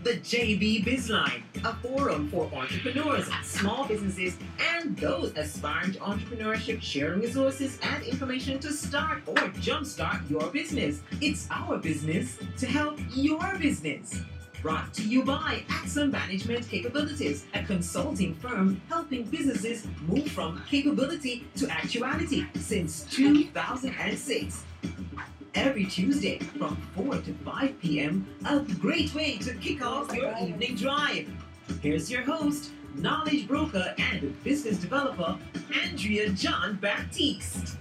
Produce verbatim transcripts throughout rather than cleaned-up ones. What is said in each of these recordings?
The J B Bizline, a forum for entrepreneurs, small businesses, and those aspiring to entrepreneurship, sharing resources and information to start or jumpstart your business. It's our business to help your business. Brought to you by Axum Management Capabilities, a consulting firm helping businesses move from capability to actuality since two thousand six. Every Tuesday from four to five p.m., a great way to kick off your evening drive. Here's your host, knowledge broker and business developer, Andrea John Baptiste.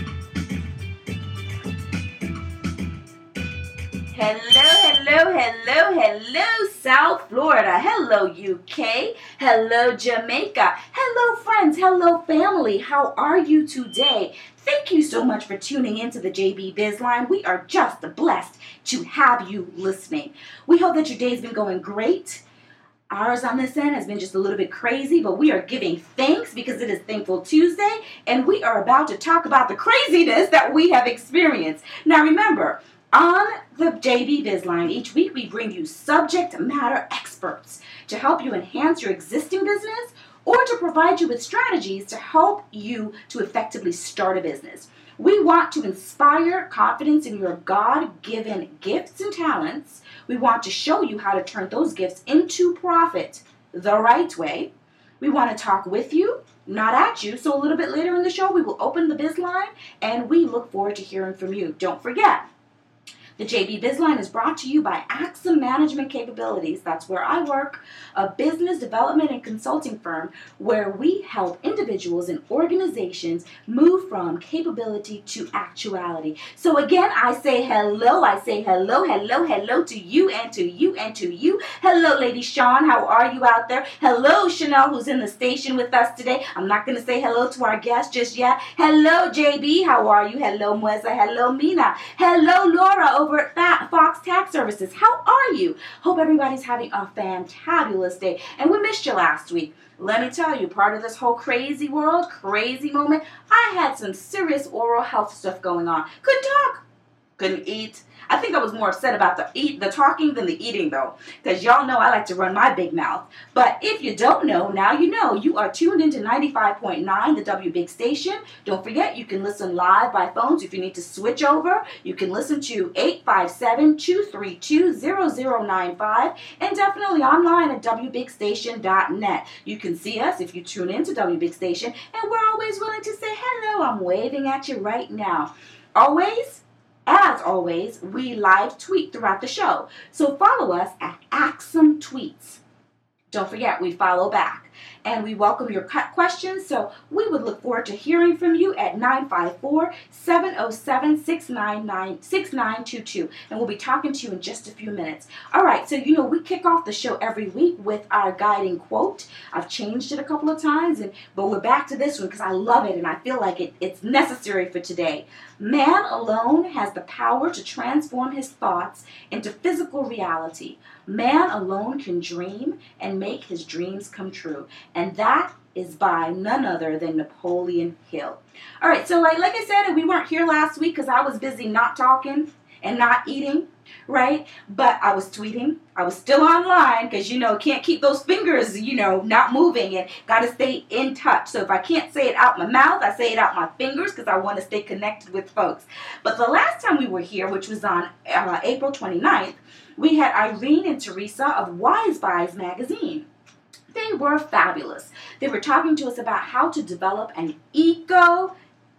Hello, hello, hello, hello, South Florida. Hello, U K. Hello, Jamaica. Hello, friends. Hello, family. How are you today? Thank you so much for tuning in to the J B Bizline. We are just blessed to have you listening. We hope that your day's been going great. Ours on this end has been just a little bit crazy, but we are giving thanks because it is Thankful Tuesday, and we are about to talk about the craziness that we have experienced. Now remember, on the J B Bizline, each week we bring you subject matter experts to help you enhance your existing business or to provide you with strategies to help you to effectively start a business. We want to inspire confidence in your God-given gifts and talents. We want to show you how to turn those gifts into profit the right way. We want to talk with you, not at you. So a little bit later in the show, we will open the Bizline, and we look forward to hearing from you. Don't forget, the J B Bizline is brought to you by Axum Management Capabilities. That's where I work, a business development and consulting firm where we help individuals and organizations move from capability to actuality. So again, I say hello. I say hello, hello, hello to you and to you and to you. Hello, Lady Sean. How are you out there? Hello, Chanel, who's in the station with us today. I'm not going to say hello to our guest just yet. Hello, J B. How are you? Hello, Mweza. Hello, Mina. Hello, Laura over at Fox Tax Services. How are you? Hope everybody's having a fantabulous day. And we missed you last week. Let me tell you, part of this whole crazy world, crazy moment, I had some serious oral health stuff going on. Couldn't talk. Couldn't eat. I think I was more upset about the eat, the talking than the eating, though, because y'all know I like to run my big mouth. But if you don't know, now you know. You are tuned into ninety-five point nine, the W Big Station. Don't forget, you can listen live by phones. If you need to switch over, you can listen to eight five seven, two three two, zero zero nine five, and definitely online at w big station dot net. You can see us if you tune into W Big Station, and we're always willing to say hello. I'm waving at you right now. Always. As always, we live tweet throughout the show. So follow us at Axum Tweets. Don't forget, we follow back. And we welcome your questions, so we would look forward to hearing from you at nine five four, seven oh seven, six nine nine, six nine two two. And we'll be talking to you in just a few minutes. All right, so you know, we kick off the show every week with our guiding quote. I've changed it a couple of times, and but we're back to this one because I love it and I feel like it, it's necessary for today. Man alone has the power to transform his thoughts into physical reality. Man alone can dream and make his dreams come true. And that is by none other than Napoleon Hill. All right, so like, like I said, we weren't here last week because I was busy not talking and not eating, right? But I was tweeting. I was still online because, you know, can't keep those fingers, you know, not moving and got to stay in touch. So if I can't say it out my mouth, I say it out my fingers because I want to stay connected with folks. But the last time we were here, which was on uh, April twenty-ninth, we had Irene and Teresa of Wise Buys magazine. They were fabulous. They were talking to us about how to develop an eco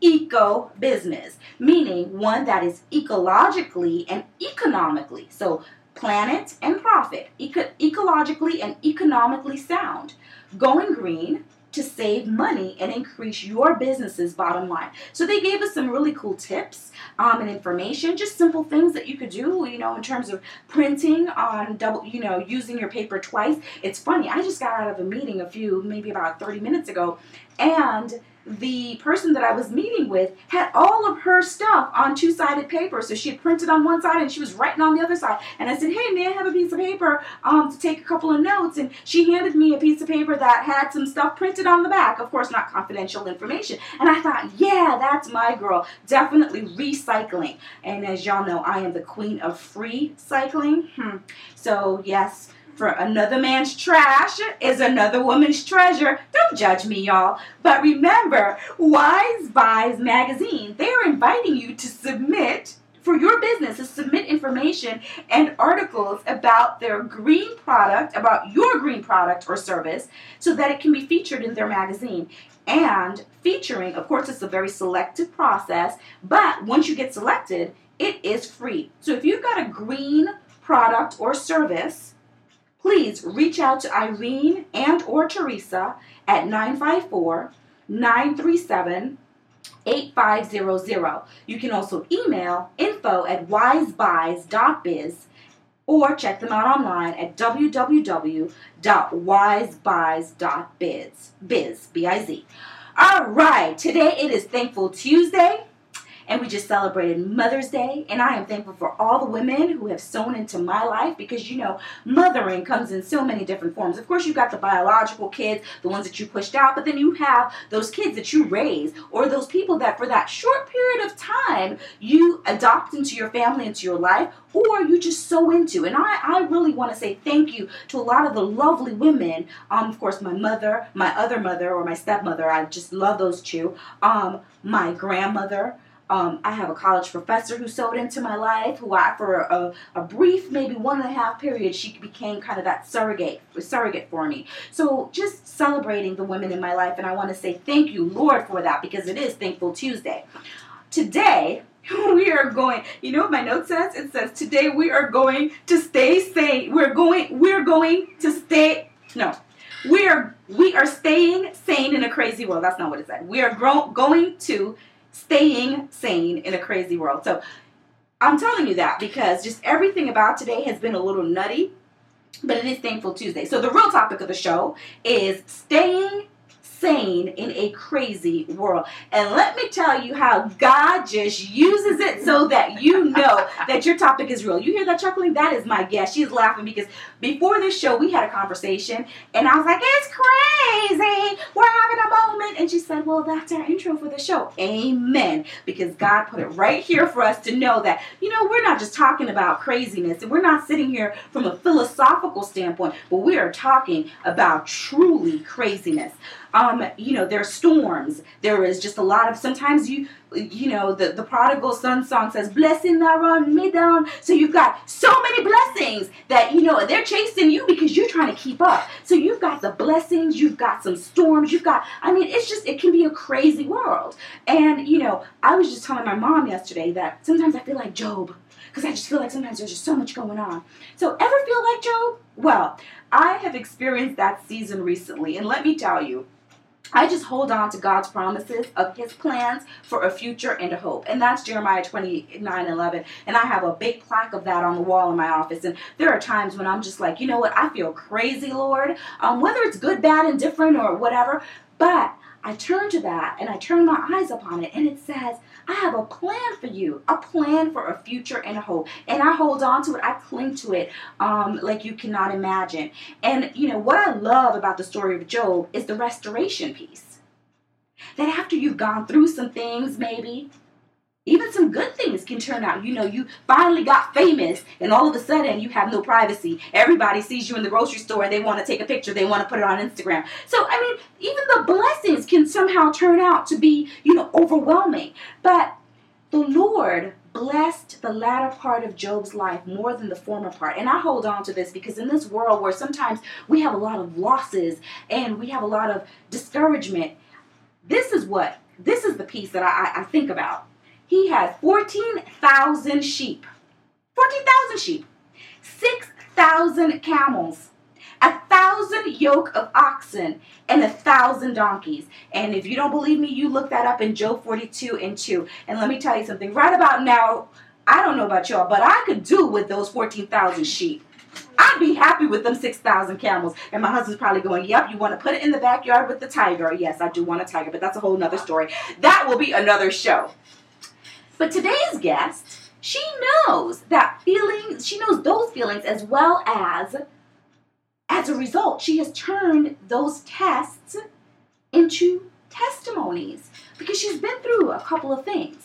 eco business, meaning one that is ecologically and economically, so planet and profit, eco- ecologically and economically sound, going green to save money and increase your business's bottom line. So they gave us some really cool tips um, and information, just simple things that you could do, you know, in terms of printing on double, you know, using your paper twice. It's funny, I just got out of a meeting a few, maybe about thirty minutes ago, and the person that I was meeting with had all of her stuff on two-sided paper. So she had printed on one side and she was writing on the other side. And I said, hey, may I have a piece of paper um, to take a couple of notes? And she handed me a piece of paper that had some stuff printed on the back. Of course, not confidential information. And I thought, yeah, that's my girl. Definitely recycling. And as y'all know, I am the queen of free cycling. Hmm. So, yes, For another man's trash is another woman's treasure. Don't judge me, y'all. But remember, Wise Buys Magazine, they're inviting you to submit for your business, to submit information and articles about their green product, about your green product or service, so that it can be featured in their magazine. And featuring, of course, it's a very selective process, but once you get selected, it is free. So if you've got a green product or service, please reach out to Irene and or Teresa at nine five four, nine three seven, eight five zero zero. You can also email info at wisebuys dot biz or check them out online at w w w dot wisebuys dot biz. Biz, B I Z. All right, today it is Thankful Tuesday. And we just celebrated Mother's Day, and I am thankful for all the women who have sown into my life, because, you know, mothering comes in so many different forms. Of course, you've got the biological kids, the ones that you pushed out, but then you have those kids that you raise, or those people that for that short period of time you adopt into your family, into your life, or you just sow into. And I, I really want to say thank you to a lot of the lovely women. Um, of course, my mother, my other mother, or my stepmother, I just love those two. Um, my grandmother. Um, I have a college professor who sewed into my life, who I, for a, a brief, maybe one and a half period, she became kind of that surrogate, surrogate for me. So just celebrating the women in my life, and I want to say thank you, Lord, for that, because it is Thankful Tuesday. Today, we are going, you know what my note says? It says, today we are going to stay sane. We're going, we're going to stay, no. We are, we are staying sane in a crazy world. That's not what it said. We are gro- going to staying sane in a crazy world. So I'm telling you that because just everything about today has been a little nutty, but it is Thankful Tuesday. So the real topic of the show is staying sane in a crazy world. And let me tell you how God just uses it so that you know that your topic is real. You hear that chuckling? That is my guest. She's laughing because before this show we had a conversation and I was like, it's crazy. We're having a moment. And she said, well, that's our intro for the show. Amen. Because God put it right here for us to know that, you know, we're not just talking about craziness and we're not sitting here from a philosophical standpoint, but we are talking about truly craziness. Um, you know, there are storms. There is just a lot of, sometimes you, you know, the, the prodigal son song says, blessing that run me down. So you've got so many blessings that, you know, they're chasing you because you're trying to keep up. So you've got the blessings, you've got some storms, you've got, I mean, it's just, it can be a crazy world. And, you know, I was just telling my mom yesterday that sometimes I feel like Job, because I just feel like sometimes there's just so much going on. So ever feel like Job? Well, I have experienced that season recently, and let me tell you, I just hold on to God's promises of his plans for a future and a hope. And that's Jeremiah twenty-nine eleven. And I have a big plaque of that on the wall in my office. And there are times when I'm just like, you know what? I feel crazy, Lord. Um, whether it's good, bad, indifferent, or whatever. But I turn to that and I turn my eyes upon it. And it says, I have a plan for you, a plan for a future and a hope. And I hold on to it. I cling to it um, like you cannot imagine. And, you know, what I love about the story of Job is the restoration piece. That after you've gone through some things, maybe, even some good things can turn out. You know, you finally got famous and all of a sudden you have no privacy. Everybody sees you in the grocery store and they want to take a picture. They want to put it on Instagram. So, I mean, even the blessings can somehow turn out to be, you know, overwhelming. But the Lord blessed the latter part of Job's life more than the former part. And I hold on to this because in this world where sometimes we have a lot of losses and we have a lot of discouragement, this is what, this is the piece that I, I think about. He had fourteen thousand sheep, fourteen thousand sheep, six thousand camels, a thousand yoke of oxen, and a thousand donkeys. And if you don't believe me, you look that up in Job forty-two and two. And let me tell you something, right about now, I don't know about y'all, but I could do with those fourteen thousand sheep. I'd be happy with them six thousand camels. And my husband's probably going, yep, you want to put it in the backyard with the tiger. Yes, I do want a tiger, but that's a whole nother story. That will be another show. But today's guest, she knows that feelings, she knows those feelings as well as, as a result, she has turned those tests into testimonies because she's been through a couple of things.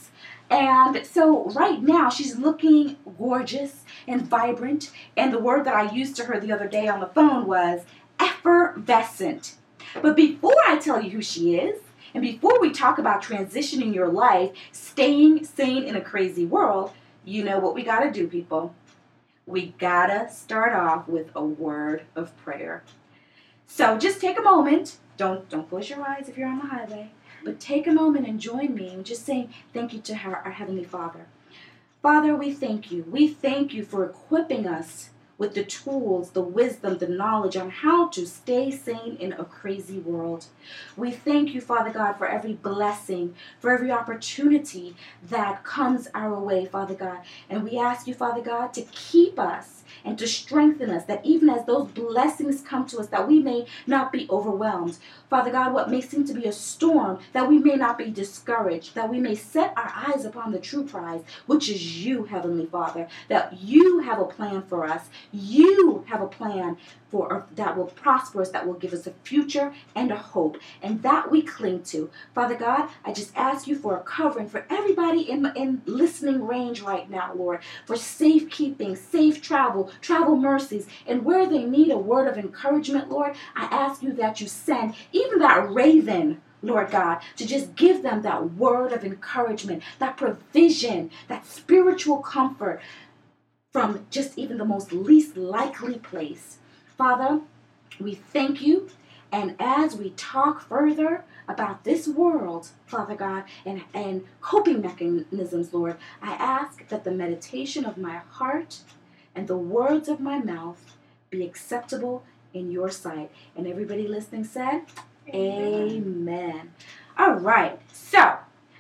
And so right now she's looking gorgeous and vibrant. And the word that I used to her the other day on the phone was effervescent. But before I tell you who she is, and before we talk about transitioning your life, staying sane in a crazy world, you know what we got to do, people. We got to start off with a word of prayer. So just take a moment. Don't, don't close your eyes if you're on the highway. But take a moment and join me in just saying thank you to her, our Heavenly Father. Father, we thank you. We thank you for equipping us with the tools, the wisdom, the knowledge on how to stay sane in a crazy world. We thank you, Father God, for every blessing, for every opportunity that comes our way, Father God. And we ask you, Father God, to keep us and to strengthen us, that even as those blessings come to us, that we may not be overwhelmed. Father God, what may seem to be a storm, that we may not be discouraged, that we may set our eyes upon the true prize, which is you, Heavenly Father, that you have a plan for us. You have a plan for that will prosper us, that will give us a future and a hope, and that we cling to. Father God, I just ask you for a covering for everybody in, in listening range right now, Lord, for safekeeping, safe travel, travel mercies, and where they need a word of encouragement, Lord, I ask you that you send even that raven, Lord God, to just give them that word of encouragement, that provision, that spiritual comfort from just even the most least likely place. Father, we thank you, and as we talk further about this world, Father God, and, and coping mechanisms, Lord, I ask that the meditation of my heart and the words of my mouth be acceptable in your sight. And everybody listening said, Amen. Amen. All right, so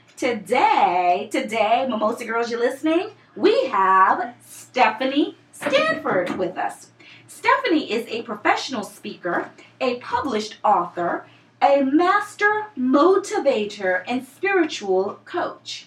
today, today, Mimosa Girls, you're listening, we have Stephanie Stanford with us. Stephanie is a professional speaker, a published author, a master motivator, and spiritual coach.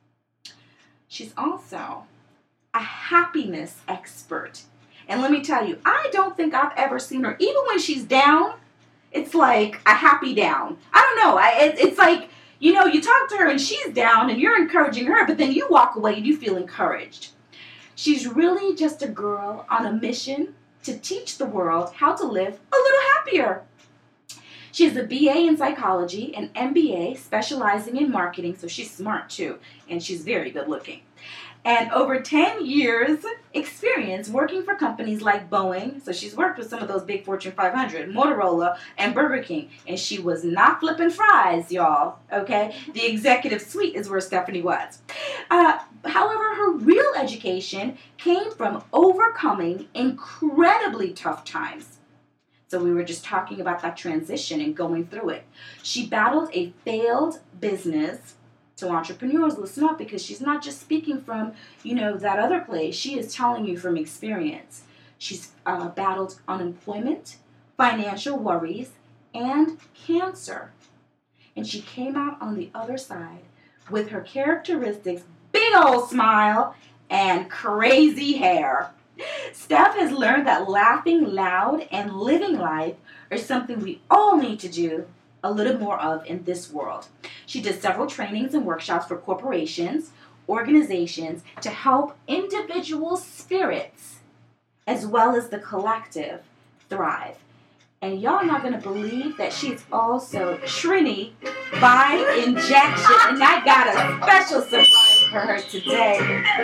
She's also a happiness expert. And let me tell you, I don't think I've ever seen her, even when she's down, it's like a happy down. I don't know. I, it, it's like, you know, you talk to her and she's down and you're encouraging her, but then you walk away and you feel encouraged. She's really just a girl on a mission to teach the world how to live a little happier. She has a B A in psychology, an M B A specializing in marketing, so she's smart too, and she's very good looking. And over ten years experience working for companies like Boeing, so she's worked with some of those big Fortune five hundred, Motorola, and Burger King, and she was not flipping fries, y'all, okay? The executive suite is where Stephanie was. Uh, however, her real education came from overcoming incredibly tough times. So we were just talking about that transition and going through it. She battled a failed business. So entrepreneurs, listen up, because she's not just speaking from, you know, that other place. She is telling you from experience. She's uh, battled unemployment, financial worries, and cancer. And she came out on the other side with her characteristics, big old smile, and crazy hair. Steph has learned that laughing loud and living life are something we all need to do a little more of in this world. She does several trainings and workshops for corporations, organizations, to help individual spirits as well as the collective thrive. And y'all not going to believe that she's also Trini by injection, and I got a special surprise for her today.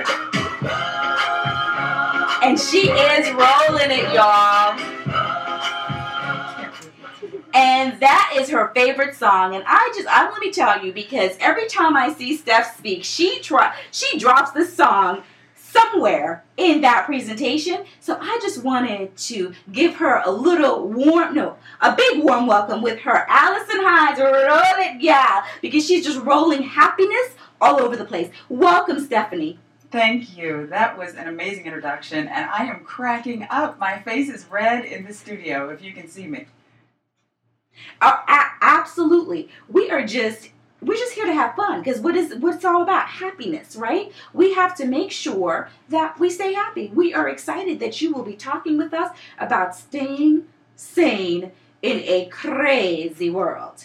And she is rolling it, y'all. And that is her favorite song. And I just, I let me tell you, because every time I see Steph speak, she try, she drops this song somewhere in that presentation. So I just wanted to give her a little warm, no, a big warm welcome with her Allison Hyde's Roll It Gal, because she's just rolling happiness all over the place. Welcome, Stephanie. Thank you. That was an amazing introduction, and I am cracking up. My face is red in the studio, if you can see me. Uh, a- absolutely. We are just, we're just here to have fun, because what is, what it's all about? Happiness, right? We have to make sure that we stay happy. We are excited that you will be talking with us about staying sane in a crazy world.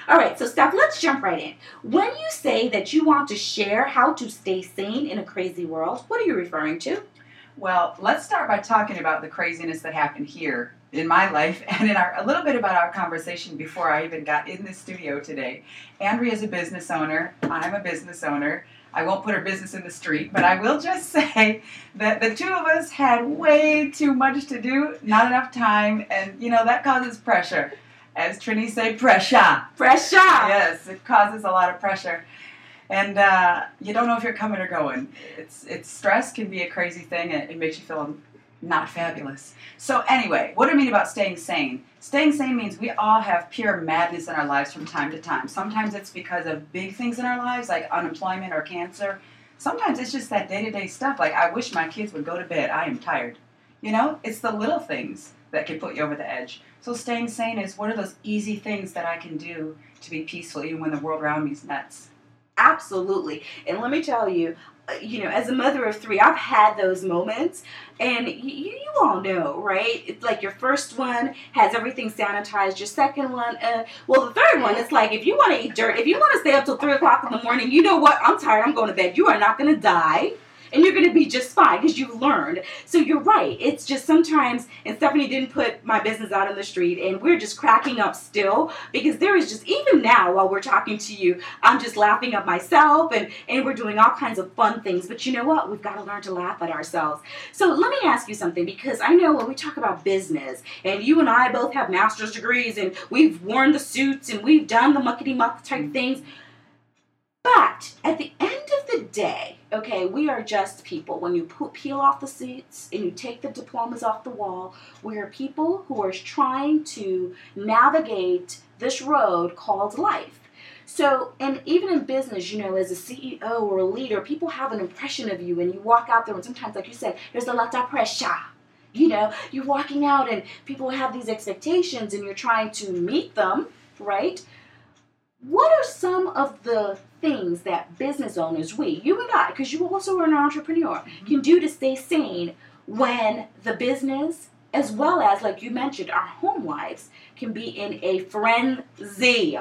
All right, so Steph, let's jump right in. When you say that you want to share how to stay sane in a crazy world, what are you referring to? Well, let's start by talking about the craziness that happened here in my life and in our a little bit about our conversation before I even got in the studio today. Andrea's a business owner. I'm a business owner. I won't put her business in the street, but I will just say that the two of us had way too much to do, not enough time, and, you know, that causes pressure. As Trini say, pressure. Pressure. Yes, it causes a lot of pressure. And uh, you don't know if you're coming or going. It's it's stress can be a crazy thing, and it makes you feel not fabulous. So anyway, what do I mean about staying sane? Staying sane means we all have pure madness in our lives from time to time. Sometimes it's because of big things in our lives, like unemployment or cancer. Sometimes it's just that day-to-day stuff, like I wish my kids would go to bed. I am tired. You know, it's the little things that can put you over the edge. So staying sane is, what are those easy things that I can do to be peaceful even when the world around me is nuts? Absolutely. And let me tell you, you know, as a mother of three, I've had those moments, and you, you all know, right? It's like your first one has everything sanitized. Your second one, uh, well, the third one, it's like if you want to eat dirt, if you want to stay up till three o'clock in the morning, you know what? I'm tired. I'm going to bed. You are not going to die. And you're going to be just fine because you've learned. So you're right. It's just sometimes, and Stephanie didn't put my business out on the street, and we're just cracking up still because there is just, even now while we're talking to you, I'm just laughing at myself, and, and we're doing all kinds of fun things. But you know what? We've got to learn to laugh at ourselves. So let me ask you something, because I know when we talk about business, and you and I both have master's degrees, and we've worn the suits, and we've done the muckety-muck type things, but at the end of the day, okay, we are just people. When you peel off the seats and you take the diplomas off the wall, we are people who are trying to navigate this road called life. So, and even in business, you know, as a C E O or a leader, people have an impression of you, and you walk out there, and sometimes, like you said, there's a lot of pressure. You know, you're walking out, and people have these expectations, and you're trying to meet them, right? What are some of the things that business owners, we, you and I, because you also are an entrepreneur, can do to stay sane when the business, as well as, like you mentioned, our home lives, can be in a frenzy?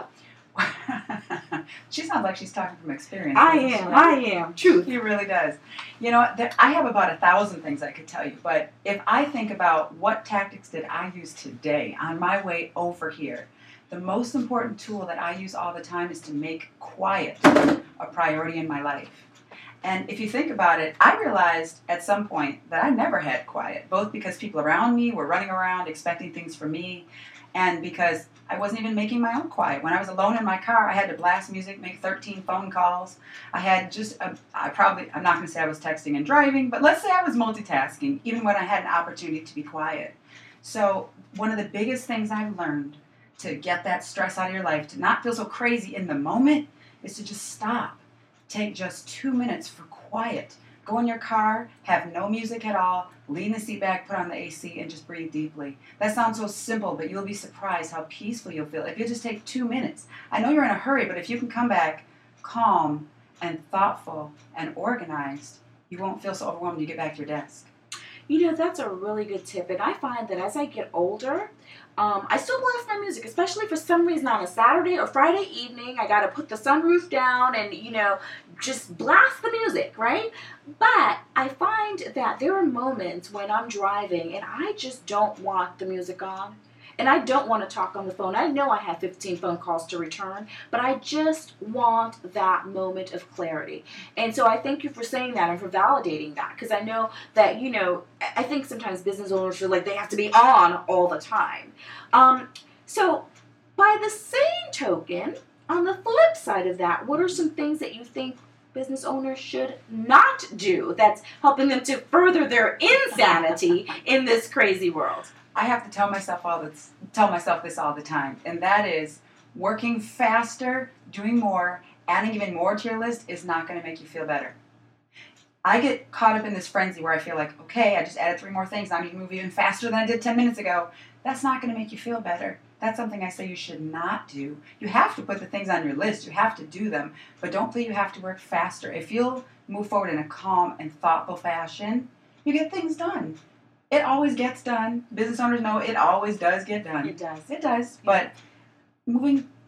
She sounds like she's talking from experience. I am, I am. Truth. She really does. You know, there, I have about a thousand things I could tell you, but if I think about what tactics did I use today on my way over here, the most important tool that I use all the time is to make quiet a priority in my life. And if you think about it, I realized at some point that I never had quiet, both because people around me were running around expecting things from me, and because I wasn't even making my own quiet. When I was alone in my car, I had to blast music, make thirteen phone calls. I had just, a, I probably, I'm not going to say I was texting and driving, but let's say I was multitasking, even when I had an opportunity to be quiet. So one of the biggest things I've learned to get that stress out of your life, to not feel so crazy in the moment, is to just stop. Take just two minutes for quiet. Go in your car, have no music at all, lean the seat back, put on the A C, and just breathe deeply. That sounds so simple, but you'll be surprised how peaceful you'll feel if you just take two minutes. I know you're in a hurry, but if you can come back calm and thoughtful and organized, you won't feel so overwhelmed when you get back to your desk. You know, that's a really good tip. And I find that as I get older, um, I still blast my music, especially for some reason on a Saturday or Friday evening. I got to put the sunroof down and, you know, just blast the music, right? But I find that there are moments when I'm driving and I just don't want the music on. And I don't want to talk on the phone. I know I have fifteen phone calls to return, but I just want that moment of clarity. And so I thank you for saying that and for validating that, because I know that, you know, I think sometimes business owners feel like they have to be on all the time. Um, so by the same token, on the flip side of that, what are some things that you think business owners should not do that's helping them to further their insanity in this crazy world? I have to tell myself all this, tell myself this all the time, and that is working faster, doing more, adding even more to your list is not going to make you feel better. I get caught up in this frenzy where I feel like, okay, I just added three more things, now I need to move even faster than I did ten minutes ago. That's not going to make you feel better. That's something I say you should not do. You have to put the things on your list. You have to do them, but don't feel you have to work faster. If you'll move forward in a calm and thoughtful fashion, you get things done. It always gets done. Business owners know it always does get done. It does. It does. But moving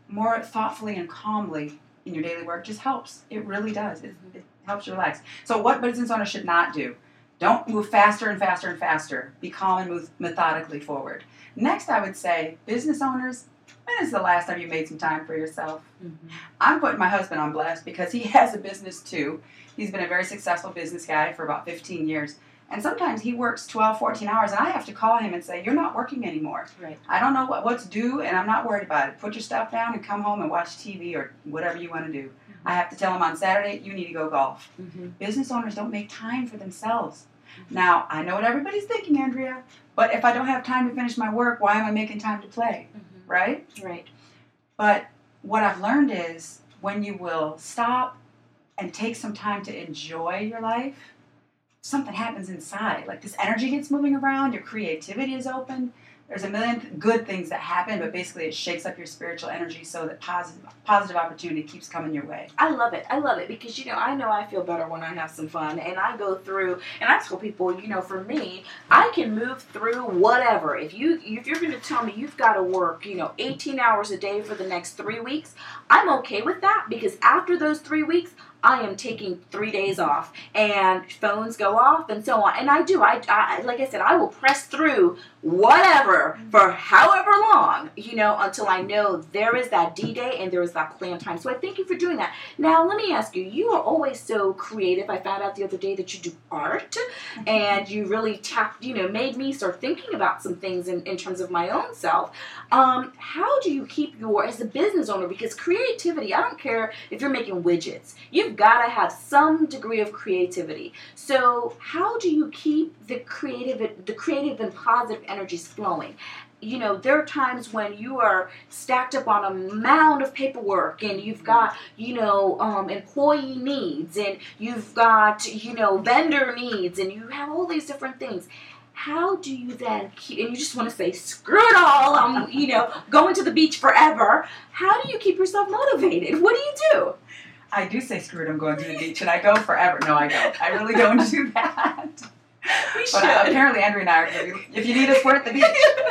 more thoughtfully and calmly in your daily work just helps. It really does. It, it helps you relax. So what business owners should not do? Don't move faster and faster and faster. Be calm and move methodically forward. Next, I would say, business owners, when is the last time you made some time for yourself? Mm-hmm. I'm putting my husband on blast because he has a business too. He's been a very successful business guy for about fifteen years. And sometimes he works twelve, fourteen hours, and I have to call him and say, you're not working anymore. Right. I don't know what, what's due, and I'm not worried about it. Put your stuff down and come home and watch T V or whatever you want to do. Mm-hmm. I have to tell him on Saturday, you need to go golf. Mm-hmm. Business owners don't make time for themselves. Mm-hmm. Now, I know what everybody's thinking, Andrea, but if I don't have time to finish my work, why am I making time to play? Mm-hmm. Right? Right. But what I've learned is when you will stop and take some time to enjoy your life, something happens inside. Like this energy gets moving around, your creativity is open. There's a million th- good things that happen, but basically it shakes up your spiritual energy so that positive positive opportunity keeps coming your way. I love it. I love it because, you know, I know I feel better when I have some fun. And I go through, and I tell people, you know, for me, I can move through whatever. If, you, if you're going to tell me you've got to work, you know, eighteen hours a day for the next three weeks, I'm okay with that because after those three weeks, I am taking three days off and phones go off and so on. And I do. I, I like I said, I will press through whatever for however long, you know, until I know there is that D-Day and there is that planned time. So I thank you for doing that. Now, let me ask you, you are always so creative. I found out the other day that you do art and you really tapped, you know, made me start thinking about some things in, in terms of my own self. Um, how do you keep your, as a business owner, because creativity, I don't care if you're making widgets, you've got to have some degree of creativity. So how do you keep the creative, the creative and positive energies flowing? You know, there are times when you are stacked up on a mound of paperwork and you've got, you know, um, employee needs and you've got, you know, vendor needs and you have all these different things. How do you then keep, and you just want to say, screw it all, I'm, you know, going to the beach forever. How do you keep yourself motivated? What do you do? I do say, screw it, I'm going to the beach, and I go forever. No, I don't. I really don't do that. We but should. Uh, apparently, Andrea and I are, if you need us, we're at the beach.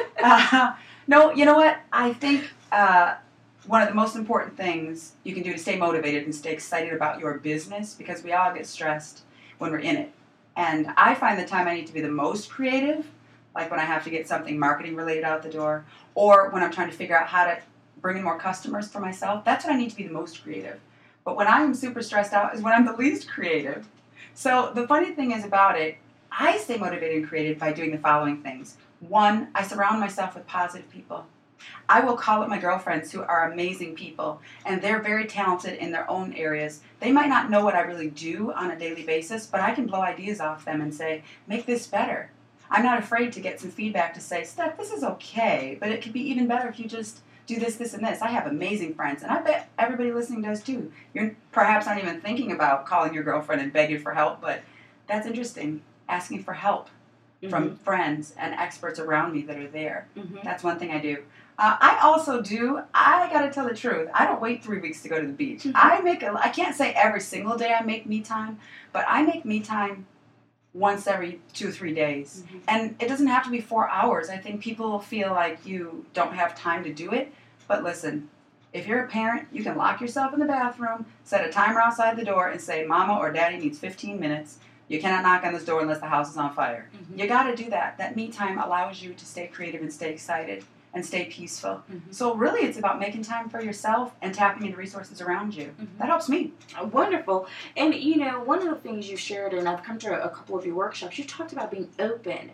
Uh, no, you know what? I think uh, one of the most important things you can do to stay motivated and stay excited about your business, because we all get stressed when we're in it. And I find the time I need to be the most creative, like when I have to get something marketing related out the door, or when I'm trying to figure out how to bring in more customers for myself. That's when I need to be the most creative. But when I am super stressed out is when I'm the least creative. So the funny thing is about it, I stay motivated and creative by doing the following things. One, I surround myself with positive people. I will call up my girlfriends who are amazing people, and they're very talented in their own areas. They might not know what I really do on a daily basis, but I can blow ideas off them and say, make this better. I'm not afraid to get some feedback to say, Steph, this is okay, but it could be even better if you just do this, this, and this. I have amazing friends, and I bet everybody listening does too. You're perhaps not even thinking about calling your girlfriend and begging for help, but that's interesting, asking for help mm-hmm. from friends and experts around me that are there. Mm-hmm. That's one thing I do. Uh, I also do, I gotta tell the truth, I don't wait three weeks to go to the beach. Mm-hmm. I make a, I can't say every single day I make me time, but I make me time once every two or three days. Mm-hmm. And it doesn't have to be four hours. I think people feel like you don't have time to do it. But listen, if you're a parent, you can lock yourself in the bathroom, set a timer outside the door, and say, Mama or Daddy needs fifteen minutes. You cannot knock on this door unless the house is on fire. Mm-hmm. You got to do that. That me time allows you to stay creative and stay excited and stay peaceful. Mm-hmm. So really it's about making time for yourself and tapping into resources around you. Mm-hmm. That helps me. Oh, wonderful. And, you know, one of the things you shared, and I've come to a couple of your workshops, you talked about being open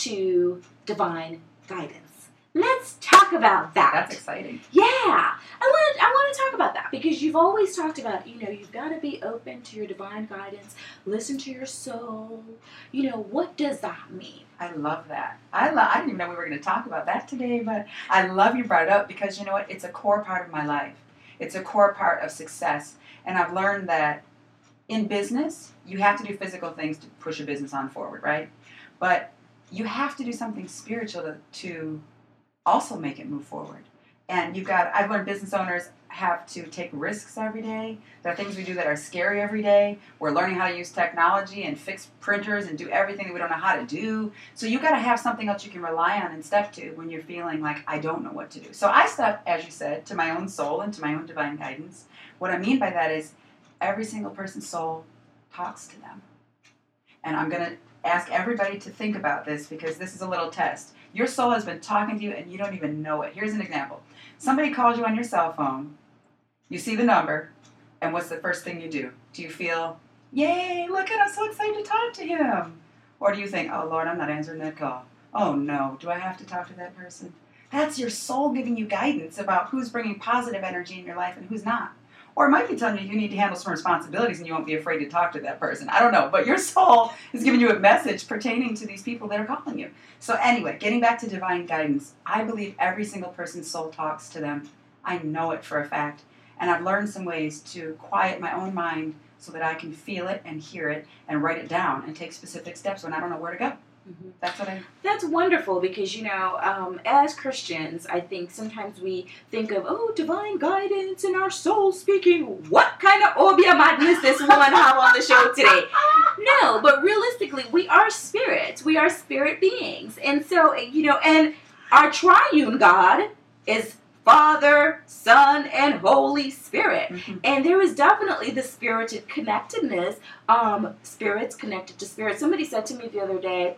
to divine guidance. Let's talk about that. That's exciting. Yeah. I want to I want to talk about that because you've always talked about, you know, you've got to be open to your divine guidance, listen to your soul. You know, what does that mean? I love that. I love, I didn't even know we were going to talk about that today, but I love you brought it up because you know what? It's a core part of my life. It's a core part of success. And I've learned that in business, you have to do physical things to push a business on forward, right? But you have to do something spiritual to, to also make it move forward. And you've got, I've learned business owners have to take risks every day. There are things we do that are scary every day. We're learning how to use technology and fix printers and do everything that we don't know how to do. So you got to have something else you can rely on and step to when you're feeling like, I don't know what to do. So I step, as you said, to my own soul and to my own divine guidance. What I mean by that is every single person's soul talks to them. And I'm going to ask everybody to think about this because this is a little test. Your soul has been talking to you and you don't even know it. Here's an example. Somebody calls you on your cell phone. You see the number, and what's the first thing you do? Do you feel, yay, look at, I'm so excited to talk to him? Or do you think, oh, Lord, I'm not answering that call. Oh, no, do I have to talk to that person? That's your soul giving you guidance about who's bringing positive energy in your life and who's not. Or it might be telling you you need to handle some responsibilities and you won't be afraid to talk to that person. I don't know, but your soul is giving you a message pertaining to these people that are calling you. So anyway, getting back to divine guidance, I believe every single person's soul talks to them. I know it for a fact. And I've learned some ways to quiet my own mind so that I can feel it and hear it and write it down and take specific steps when I don't know where to go. Mm-hmm. That's what I... That's wonderful because, you know, um, as Christians, I think sometimes we think of, oh, divine guidance and our soul speaking. What kind of obia madness this woman have on the show today? No, but realistically, we are spirits. We are spirit beings. And so, you know, and our triune God is Father, Son, and Holy Spirit. Mm-hmm. And there is definitely the spirited connectedness, um, spirits connected to spirits. Somebody said to me the other day,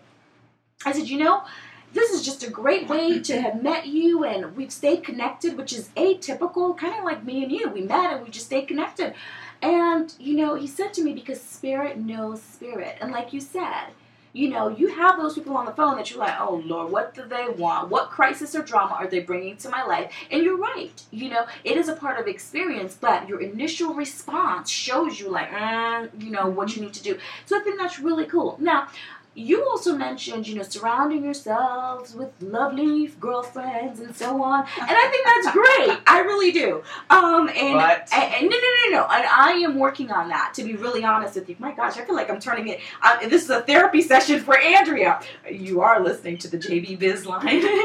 I said, you know, this is just a great way to have met you and we've stayed connected, which is atypical, kind of like me and you. We met and we just stayed connected. And, you know, he said to me, because spirit knows spirit. And like you said, you know, you have those people on the phone that you're like, oh, Lord, what do they want? What crisis or drama are they bringing to my life? And you're right. You know, it is a part of experience, but your initial response shows you like, mm, you know, what you need to do. So I think that's really cool. Now, you also mentioned, you know, surrounding yourselves with lovely girlfriends and so on. And I think that's great. I really do. Um, and, what? and, and no, no, no, no. And I am working on that, to be really honest with you. My gosh, I feel like I'm turning it. Uh, this is a therapy session for Andrea. You are listening to the J B Biz line.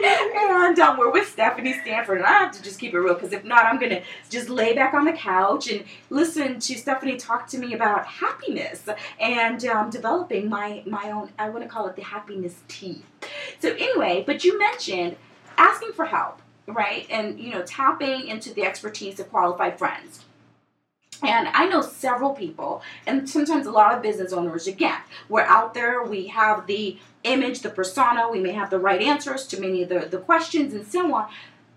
and um, we're with Stephanie Stanford. And I have to just keep it real, because if not, I'm going to just lay back on the couch and listen to Stephanie talk to me about happiness and um, developing my, my own, I want to call it the happiness tea. So anyway, but you mentioned asking for help, right? And, you know, tapping into the expertise of qualified friends. And I know several people, and sometimes a lot of business owners, again, we're out there, we have the image, the persona, we may have the right answers to many of the, the questions and so on,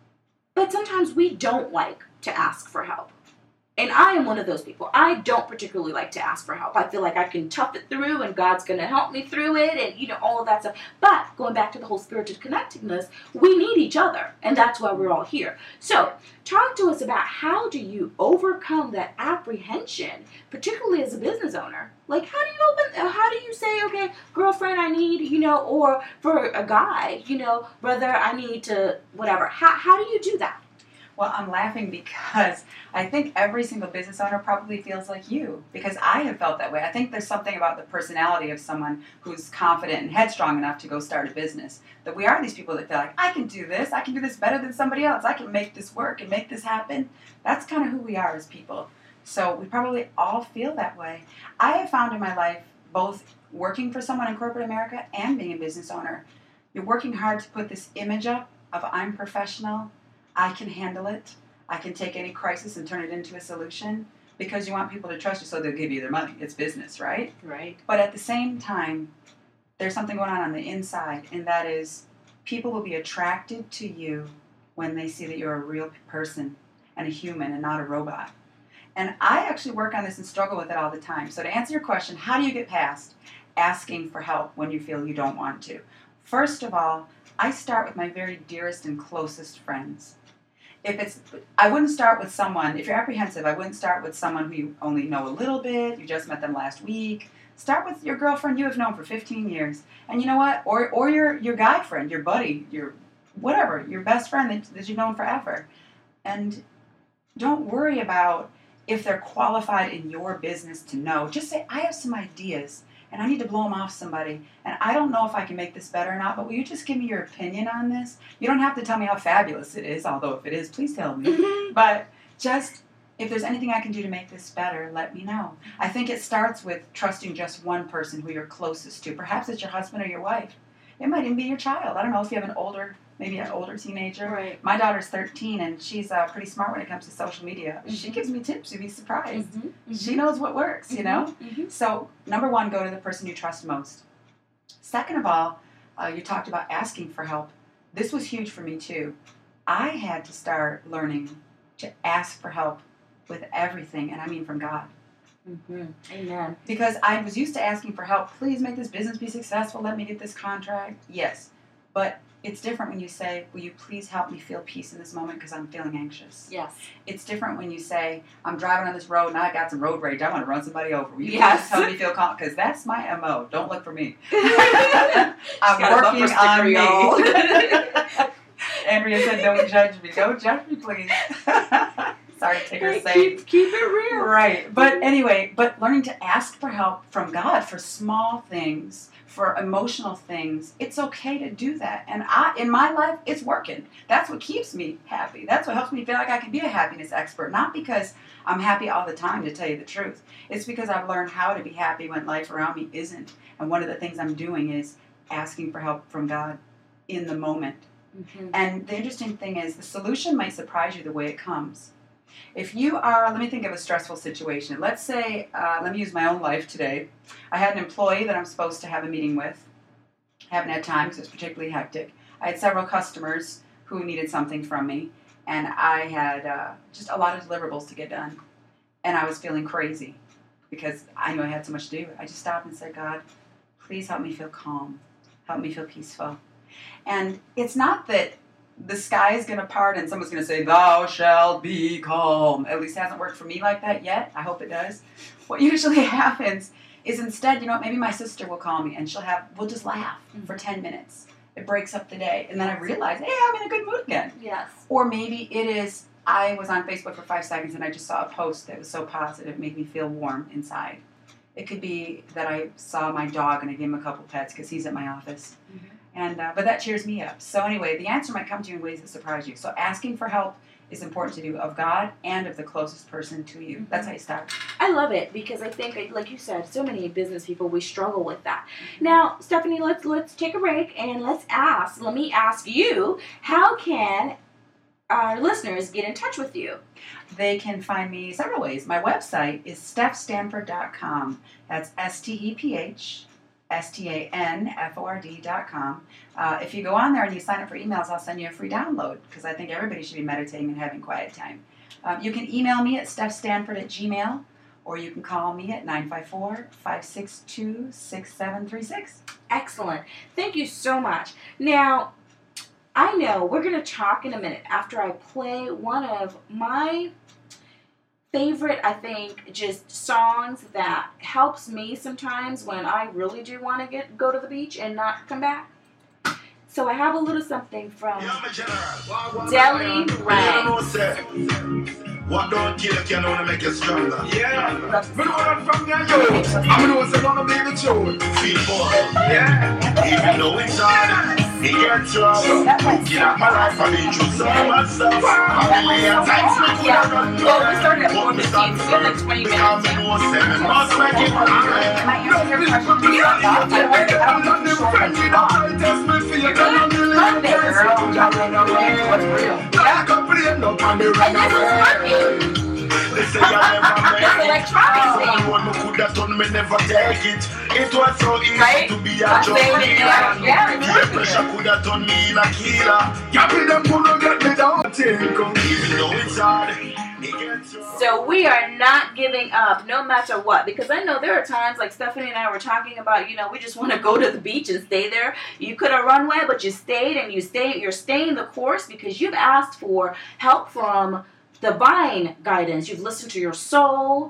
but sometimes we don't like to ask for help. And I am one of those people. I don't particularly like to ask for help. I feel like I can tough it through and God's going to help me through it and, you know, all of that stuff. But going back to the whole spirited connectedness, we need each other. And that's why we're all here. So talk to us about how do you overcome that apprehension, particularly as a business owner? Like, how do you open, how do you say, okay, girlfriend, I need, you know, or for a guy, you know, brother, I need to, whatever. How, how do you do that? Well, I'm laughing because I think every single business owner probably feels like you, because I have felt that way. I think there's something about the personality of someone who's confident and headstrong enough to go start a business. That we are these people that feel like, I can do this, I can do this better than somebody else, I can make this work and make this happen. That's kind of who we are as people. So we probably all feel that way. I have found in my life, both working for someone in corporate America and being a business owner, you're working hard to put this image up of I'm professional, I can handle it. I can take any crisis and turn it into a solution, because you want people to trust you so they'll give you their money. It's business, right? Right. But at the same time, there's something going on on the inside, and that is people will be attracted to you when they see that you're a real person and a human and not a robot. And I actually work on this and struggle with it all the time. So to answer your question, how do you get past asking for help when you feel you don't want to? First of all, I start with my very dearest and closest friends. If it's, I wouldn't start with someone, if you're apprehensive, I wouldn't start with someone who you only know a little bit, you just met them last week. Start with your girlfriend you have known for fifteen years. And you know what? Or or your, your guy friend, your buddy, your whatever, your best friend that, that you've known forever. And don't worry about if they're qualified in your business to know. Just say, I have some ideas. and I need to blow them off somebody. And I don't know if I can make this better or not, but will you just give me your opinion on this? You don't have to tell me how fabulous it is, although if it is, please tell me. Mm-hmm. But just, if there's anything I can do to make this better, let me know. I think it starts with trusting just one person who you're closest to. Perhaps it's your husband or your wife. It might even be your child. I don't know if you have an older, maybe an older teenager. Right. My daughter's thirteen, and she's uh, pretty smart when it comes to social media. Mm-hmm. She gives me tips. You'd be surprised. Mm-hmm. Mm-hmm. She knows what works, you know? Mm-hmm. So, number one, go to the person you trust most. Second of all, uh, you talked about asking for help. This was huge for me, too. I had to start learning to ask for help with everything, and I mean from God. Mm-hmm. Amen. Because I was used to asking for help. Please make this business be successful. Let me get this contract. Yes. But it's different when you say, will you please help me feel peace in this moment because I'm feeling anxious. Yes. It's different when you say, I'm driving on this road and I got some road rage. I want to run somebody over. Will you Yes. please help me feel calm? Because that's my M O. Don't look for me. I'm I'm working on me. Andrea said, don't judge me. Don't judge me, please. Sorry to take her safe. Keep, keep it real. Right. But anyway, but learning to ask for help from God for small things, for emotional things, it's okay to do that. And I, in my life, it's working. That's what keeps me happy. That's what helps me feel like I can be a happiness expert. Not because I'm happy all the time, to tell you the truth. It's because I've learned how to be happy when life around me isn't. And one of the things I'm doing is asking for help from God in the moment. Mm-hmm. And the interesting thing is, the solution might surprise you the way it comes. If you are, let me think of a stressful situation. Let's say, uh, let me use my own life today. I had an employee that I'm supposed to have a meeting with. I haven't had time because it's particularly hectic. I had several customers who needed something from me, and I had uh, just a lot of deliverables to get done. And I was feeling crazy because I knew I had so much to do. I just stopped and said, God, please help me feel calm. Help me feel peaceful. And it's not that the sky is going to part and someone's going to say, thou shalt be calm. At least it hasn't worked for me like that yet. I hope it does. What usually happens is instead, you know, maybe my sister will call me and she'll have, we'll just laugh for ten minutes. It breaks up the day. And then I realize, hey, I'm in a good mood again. Yes. Or maybe it is, I was on Facebook for five seconds and I just saw a post that was so positive, it made me feel warm inside. It could be that I saw my dog and I gave him a couple pets because he's at my office. Mm-hmm. And uh, but that cheers me up. So anyway, the answer might come to you in ways that surprise you. So asking for help is important to do of God and of the closest person to you. Mm-hmm. That's how you start. I love it because I think, like you said, so many business people, we struggle with that. Mm-hmm. Now, Stephanie, let's let's take a break and let's ask. Let me ask you, how can our listeners get in touch with you? They can find me several ways. My website is steph stanford dot com. That's S T E P H S T A N F O R D dot com. Uh, if you go on there and you sign up for emails, I'll send you a free download because I think everybody should be meditating and having quiet time. Um, you can email me at steph stanford at gmail, or you can call me at nine five four, five six two, six seven three six. Excellent. Thank you so much. Now, I know we're going to talk in a minute after I play one of my favorite, I think, just songs that helps me sometimes when I really do want to get go to the beach and not come back. So I have a little something from Deli Rang. What don't kill you can only make you stronger. Yeah, we know that from your youth. I'm know it's gonna be the truth. Feel boy. Yeah, Even though it's hard, it gets rough. Get out my life, I've been through so much stuff. A million times I could have run to Well, we started at but four me fifteen, stand so we have like firm. twenty Because minutes. me know seven must make it happen. Am I answering your question? Do you want that? I don't want- I don't I'm need the to show friend you you the don't test me for you. Can you believe Monday, this? girl. Y'all don't know what's real. I complain up on the And this is working. They say I never This make it. electronic thing. Someone who could have done me never take it. It was so easy Right? to be a I'm joke saying it, yeah, yeah, it's Peer working. pressure could have done me in a killer. You be them who don't get me down. Think. Even though it's hard, it gets rough. So we are not giving up no matter what, because I know there are times like Stephanie and I were talking about, you know, we just want to go to the beach and stay there. You could have run away, but you stayed and you stay, you're staying the course because you've asked for help from divine guidance. You've listened to your soul.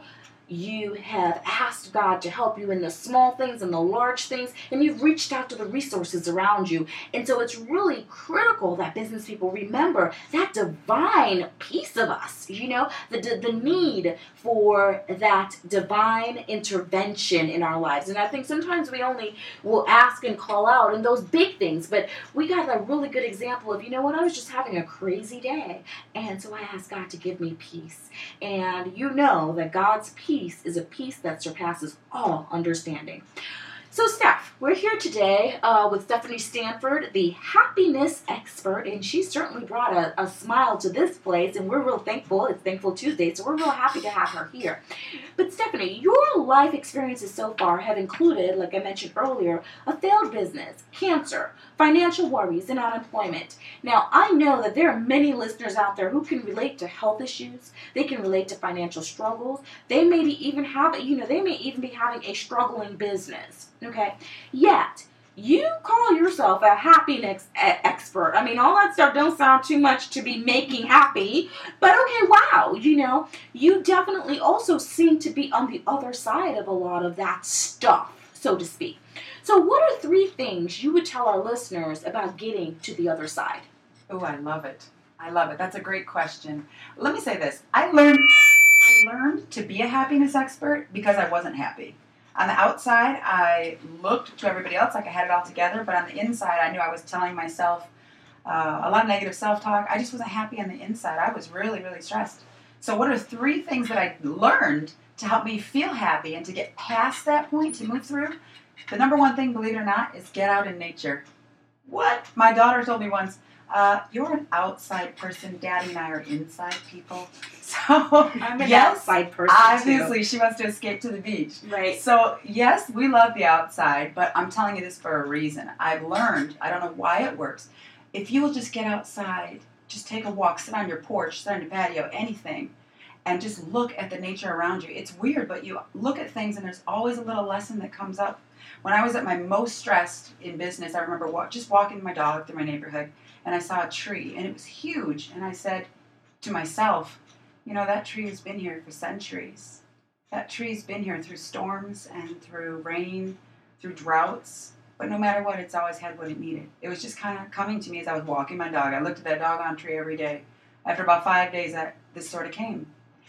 you have asked God to help you in the small things and the large things, and you've reached out to the resources around you. And so it's really critical that business people remember that divine piece of us, you know, the, the need for that divine intervention in our lives. And I think sometimes we only will ask and call out in those big things, but we got a really good example of, you know what, I was just having a crazy day, and so I asked God to give me peace. And you know that God's peace is a peace that surpasses all understanding. So, Steph, we're here today uh, with Stephanie Stanford, the happiness expert, and she certainly brought a, a smile to this place, and we're real thankful. It's Thankful Tuesday, so we're real happy to have her here. But, Stephanie, your life experiences so far have included, like I mentioned earlier, a failed business, cancer, financial worries, and unemployment. Now, I know that there are many listeners out there who can relate to health issues. They can relate to financial struggles. They may be even have, you know, they may even be having a struggling business. Okay, yet you call yourself a happiness expert. I mean, all that stuff don't sound too much to be making happy, but okay, wow, you know, you definitely also seem to be on the other side of a lot of that stuff, so to speak. So what are three things you would tell our listeners about getting to the other side? Oh, I love it. I love it. That's a great question. Let me say this. I learned, I learned to be a happiness expert because I wasn't happy. On the outside, I looked to everybody else like I had it all together, but on the inside, I knew I was telling myself uh, a lot of negative self-talk. I just wasn't happy on the inside. I was really, really stressed. So what are three things that I learned to help me feel happy and to get past that point, to move through? The number one thing, believe it or not, is get out in nature. What? My daughter told me once, uh, you're an outside person. Daddy and I are inside people. So I'm an yes, outside person obviously too. She wants to escape to the beach. Right. So yes, we love the outside, but I'm telling you this for a reason. I've learned, I don't know why it works. If you will just get outside, just take a walk, sit on your porch, sit on your patio, anything, and just look at the nature around you. It's weird, but you look at things and there's always a little lesson that comes up. When I was at my most stressed in business, I remember walk, just walking my dog through my neighborhood, and I saw a tree, and it was huge, and I said to myself, you know, that tree has been here for centuries. That tree's been here through storms and through rain, through droughts, but no matter what, it's always had what it needed. It was just kind of coming to me as I was walking my dog. I looked at that doggone tree every day. After about five days, that this sort of came.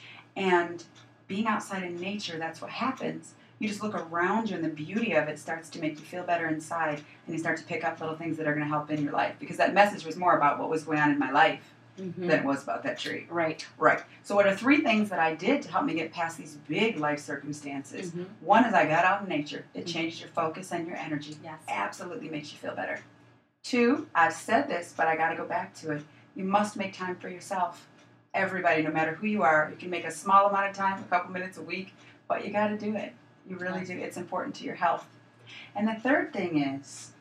And being outside in nature, that's what happens. You just look around you, and the beauty of it starts to make you feel better inside, and you start to pick up little things that are going to help in your life, because that message was more about what was going on in my life mm-hmm. than it was about that tree. Right. Right. So what are three things that I did to help me get past these big life circumstances? Mm-hmm. One is I got out in nature. It changed your focus and your energy. Yes. Absolutely makes you feel better. Two, I've said this, but I got to go back to it. You must make time for yourself. Everybody, no matter who you are, you can make a small amount of time, a couple minutes a week, but you got to do it. You really do. It's important to your health. And the third thing is,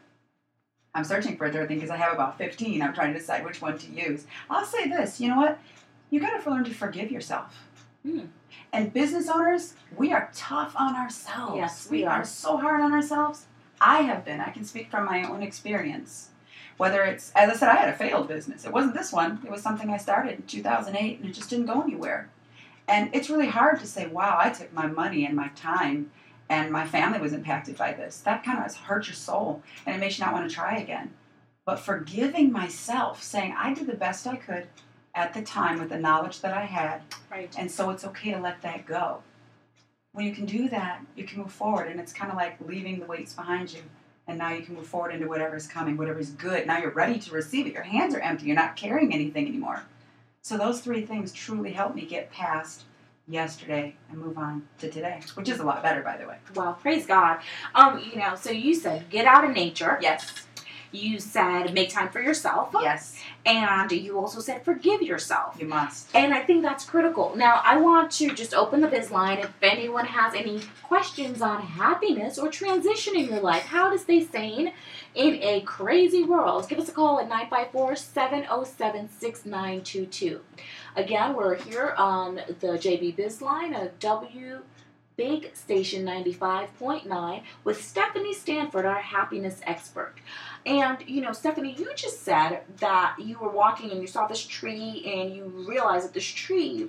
I'm searching for a third thing because I have about fifteen. I'm trying to decide which one to use. I'll say this. You know what? You got to learn to forgive yourself. Hmm. And business owners, we are tough on ourselves. Yes, we, we are. are so hard on ourselves. I have been. I can speak from my own experience. Whether it's, as I said, I had a failed business. It wasn't this one. It was something I started in two thousand eight, and it just didn't go anywhere. And it's really hard to say, wow, I took my money and my time, and my family was impacted by this. That kind of hurts your soul, and it makes you not want to try again. But forgiving myself, saying I did the best I could at the time with the knowledge that I had, right. And so it's okay to let that go. When you can do that, you can move forward, and it's kind of like leaving the weights behind you, and now you can move forward into whatever's coming, whatever's good. Now you're ready to receive it. Your hands are empty. You're not carrying anything anymore. So those three things truly helped me get past yesterday and move on to today, which is a lot better, by the way. Well, praise God. Um, you know, so you said get out in nature. Yes. You said make time for yourself. Yes. And you also said forgive yourself. You must. And I think that's critical. Now, I want to just open the biz line. If anyone has any questions on happiness or transition in your life, how to stay sane in a crazy world, give us a call at nine five four, seven oh seven, six nine two two. Again, we're here on the J B Biz line of W Big Station ninety-five point nine with Stephanie Stanford, our happiness expert. And, you know, Stephanie, you just said that you were walking and you saw this tree and you realized that this tree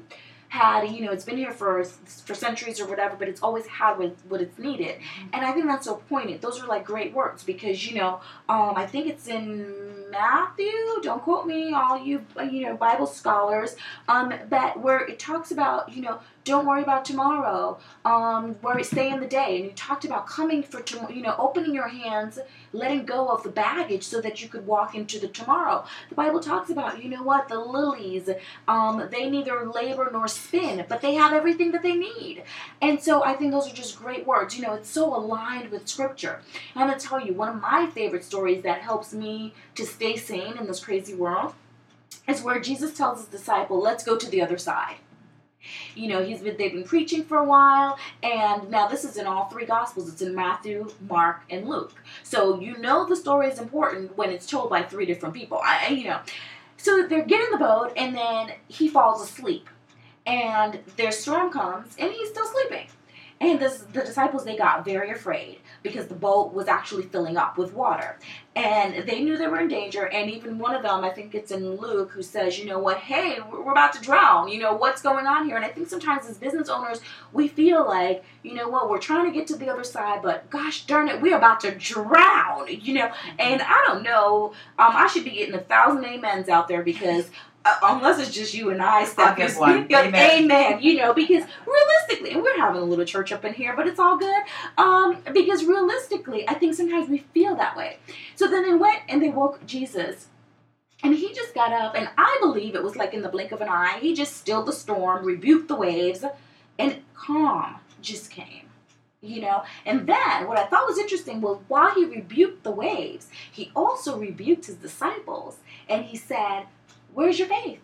had, you know, it's been here for for centuries or whatever, but it's always had what, what it's needed. And I think that's so poignant. Those are like great words because, you know, um, I think it's in Matthew, don't quote me, all you, you know, Bible scholars, um, but where it talks about, you know, don't worry about tomorrow, um, worry, stay in the day. And you talked about coming for tomorrow, you know, opening your hands, letting go of the baggage so that you could walk into the tomorrow. The Bible talks about, you know what, the lilies, um, they neither labor nor spin, but they have everything that they need. And so I think those are just great words. You know, it's so aligned with Scripture. And I'm going to tell you, one of my favorite stories that helps me to stay sane in this crazy world is where Jesus tells his disciple, let's go to the other side. You know, he's been, they've been preaching for a while, and now this is in all three Gospels. It's in Matthew, Mark, and Luke. So you know the story is important when it's told by three different people. I, you know, so they're getting the boat, and then he falls asleep, and their storm comes, and he's still sleeping. And this, the disciples, they got very afraid because the boat was actually filling up with water. And they knew they were in danger. And even one of them, I think it's in Luke, who says, you know what, hey, we're about to drown. You know, what's going on here? And I think sometimes as business owners, we feel like, you know what, we're trying to get to the other side, but gosh darn it, we're about to drown, you know. And I don't know, um, I should be getting a thousand amens out there because... Uh, unless it's just you and I, Steph. I'll give one. Amen. Amen. You know, because realistically, and we're having a little church up in here, but it's all good. Um, because realistically, I think sometimes we feel that way. So then they went and they woke Jesus. And he just got up, and I believe it was like in the blink of an eye. He just stilled the storm, rebuked the waves, and calm just came. You know, and then what I thought was interesting was while he rebuked the waves, he also rebuked his disciples. And he said, where's your faith?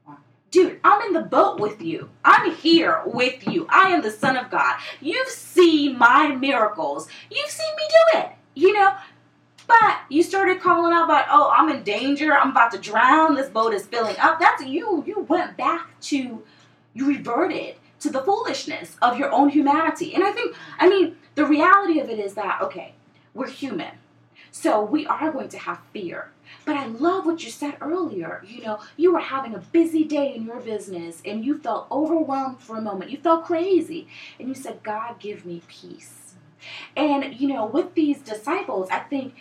Dude, I'm in the boat with you. I'm here with you. I am the Son of God. You've seen my miracles. You've seen me do it, you know. But you started calling out about, oh, I'm in danger. I'm about to drown. This boat is filling up. That's you. You went back to, you reverted to the foolishness of your own humanity. And I think, I mean, the reality of it is that, okay, we're human. So we are going to have fear. But I love what you said earlier. You know, you were having a busy day in your business and you felt overwhelmed for a moment. You felt crazy. And you said, God, give me peace. And, you know, with these disciples, I think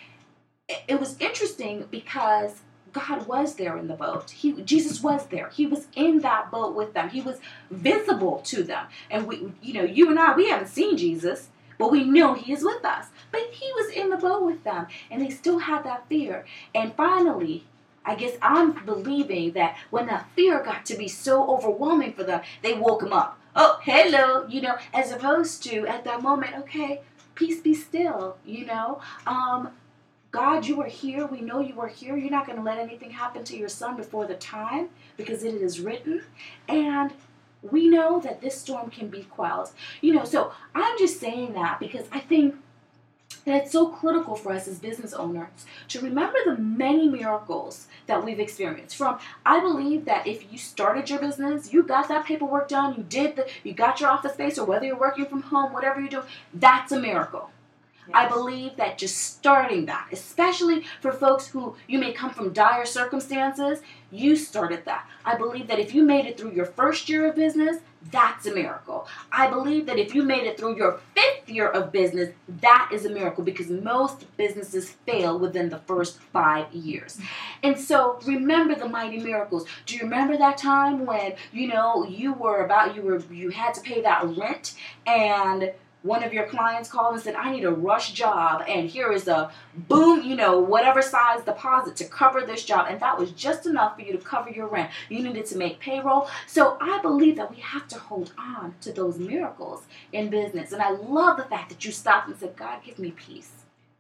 it was interesting because God was there in the boat. He, Jesus was there. He was in that boat with them. He was visible to them. And, we, you know, you and I, we haven't seen Jesus. But we know he is with us. But he was in the boat with them. And they still had that fear. And finally, I guess I'm believing that when that fear got to be so overwhelming for them, they woke him up. Oh, hello, you know, as opposed to at that moment, okay, peace be still, you know. Um, God, you are here. We know you are here. You're not going to let anything happen to your son before the time because it is written. And we know that this storm can be quelled. You know, so I'm just saying that because I think that it's so critical for us as business owners to remember the many miracles that we've experienced. From, I believe that if you started your business, you got that paperwork done, you did the, you got your office space, or whether you're working from home, whatever you're doing, that's a miracle. Yes. I believe that just starting that, especially for folks who you may come from dire circumstances, you started that. I believe that if you made it through your first year of business, that's a miracle. I believe that if you made it through your fifth year of business, that is a miracle because most businesses fail within the first five years. And so remember the mighty miracles. Do you remember that time when, you know, you were about, you were, you had to pay that rent and one of your clients called and said, I need a rush job, and here is a boom, you know, whatever size deposit to cover this job. And that was just enough for you to cover your rent. You needed to make payroll. So I believe that we have to hold on to those miracles in business. And I love the fact that you stopped and said, God, give me peace.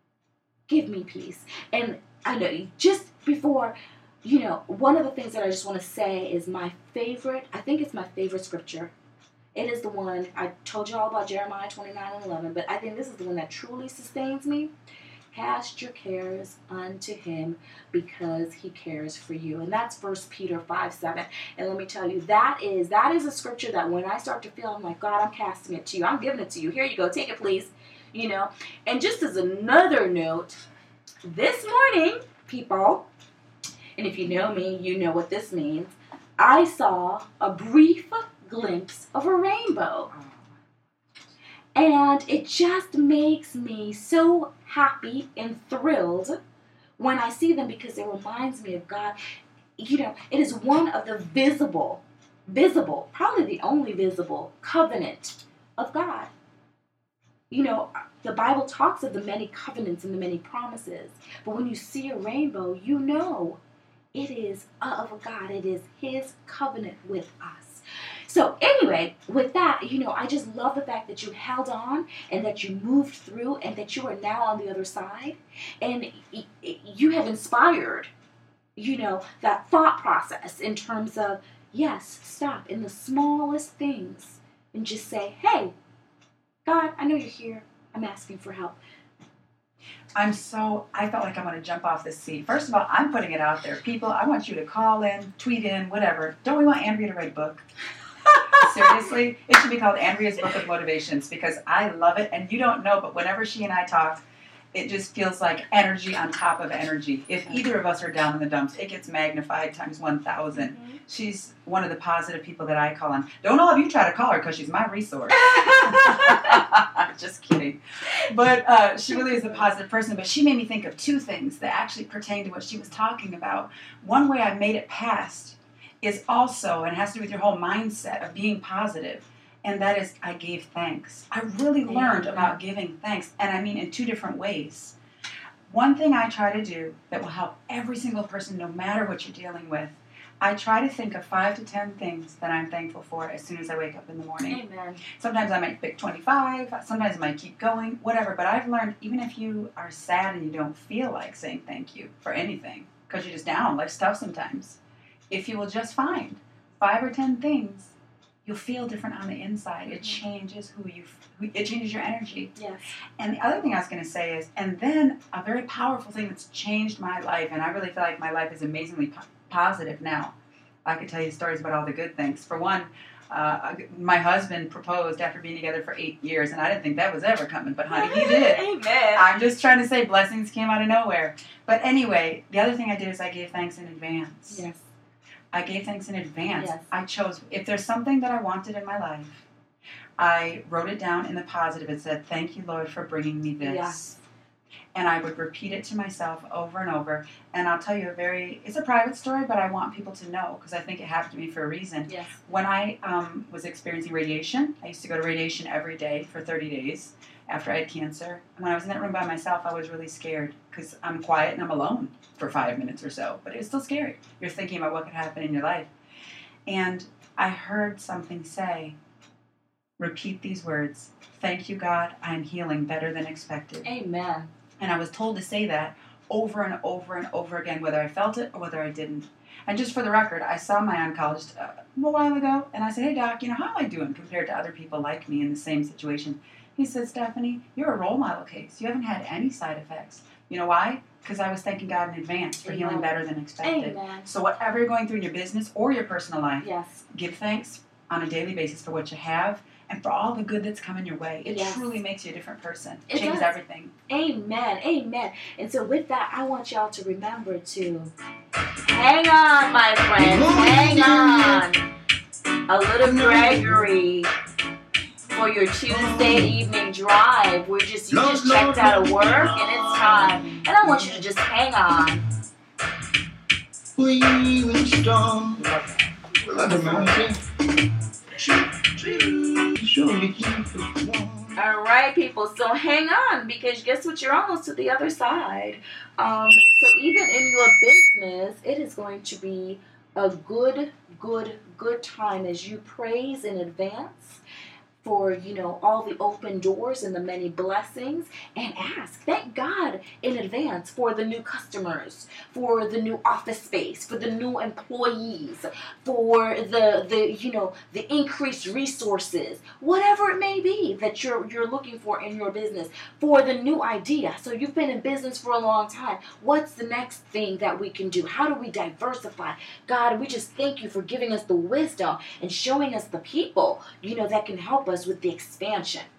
Give me peace. And I know just before, you know, one of the things that I just want to say is my favorite, I think it's my favorite scripture. It is the one, I told you all about Jeremiah twenty-nine and eleven, but I think this is the one that truly sustains me. Cast your cares unto him because he cares for you. And that's First Peter five seven. And let me tell you, that is that is a scripture that when I start to feel, I'm like, God, I'm casting it to you. I'm giving it to you. Here you go. Take it, please. You know. And just as another note, this morning, people, and if you know me, you know what this means. I saw a brief glimpse of a rainbow. And it just makes me so happy and thrilled when I see them, because it reminds me of God. You know, it is one of the visible, visible, probably the only visible covenant of God. You know, the Bible talks of the many covenants and the many promises. But when you see a rainbow, you know it is of God. It is His covenant with us. So anyway, with that, you know, I just love the fact that you held on and that you moved through and that you are now on the other side. And you have inspired, you know, that thought process in terms of, yes, stop in the smallest things and just say, hey, God, I know you're here. I'm asking for help. I'm so, I felt like I'm going to jump off this seat. First of all, I'm putting it out there. People, I want you to call in, tweet in, whatever. Don't we want Andrea to write a book? Seriously, it should be called Andrea's Book of Motivations, because I love it. And you don't know, but whenever she and I talk, it just feels like energy on top of energy. If either of us are down in the dumps, it gets magnified times one thousand. Mm-hmm. She's one of the positive people that I call on. Don't all of you try to call her, because she's my resource. Just kidding. But uh, she really is a positive person. But she made me think of two things that actually pertain to what she was talking about. One way I made it past is also, and it has to do with your whole mindset of being positive, and that is I gave thanks. I really learned about giving thanks, and I mean in two different ways. One thing I try to do that will help every single person, no matter what you're dealing with, I try to think of five to ten things that I'm thankful for as soon as I wake up in the morning. Amen. Sometimes I might pick twenty-five, sometimes I might keep going, whatever, but I've learned even if you are sad and you don't feel like saying thank you for anything, because you're just down, life's tough sometimes, if you will just find five or ten things, you'll feel different on the inside. It changes who you, it changes your energy. Yes. And the other thing I was going to say is, and then a very powerful thing that's changed my life, and I really feel like my life is amazingly po- positive now. I could tell you stories about all the good things. For one, uh, my husband proposed after being together for eight years, and I didn't think that was ever coming, but honey, he did. Amen. I'm just trying to say blessings came out of nowhere. But anyway, the other thing I did is I gave thanks in advance. Yes. I gave thanks in advance. Yes. I chose, if there's something that I wanted in my life, I wrote it down in the positive. It said, thank you, Lord, for bringing me this. Yes. And I would repeat it to myself over and over. And I'll tell you a very, it's a private story, but I want people to know, because I think it happened to me for a reason. Yes. When I um, was experiencing radiation, I used to go to radiation every day for thirty days after I had cancer. And when I was in that room by myself, I was really scared, because I'm quiet and I'm alone for five minutes or so. But it was still scary. You're thinking about what could happen in your life. And I heard something say, repeat these words, thank you, God, I am healing better than expected. Amen. And I was told to say that over and over and over again, whether I felt it or whether I didn't. And just for the record, I saw my oncologist uh, a while ago, and I said, hey, doc, you know, how am I doing compared to other people like me in the same situation? He said, Stephanie, you're a role model case. You haven't had any side effects. You know why? Because I was thanking God in advance for Amen. healing better than expected. Amen. So whatever you're going through in your business or your personal life, Yes. give thanks on a daily basis for what you have and for all the good that's coming your way. It Yes. truly makes you a different person. It Changes does. everything. Amen. Amen. And so with that, I want y'all to remember to hang on, my friends. Hang on. A little Gregory for your Tuesday evening drive. We're just, you just checked out of work and it's time. And I want you to just hang on. We will storm. Love the mountain. Surely keep it warm. All right, people. So hang on, because guess what? You're almost to the other side. Um, so even in your business, it is going to be a good, good, good time as you praise in advance for, you know, all the open doors and the many blessings, and ask, thank God in advance for the new customers, for the new office space, for the new employees, for the, the you know, the increased resources, whatever it may be that you're you're looking for in your business, for the new idea. So you've been in business for a long time. What's the next thing that we can do? How do we diversify? God, we just thank you for giving us the wisdom and showing us the people, you know, that can help us with the expansion.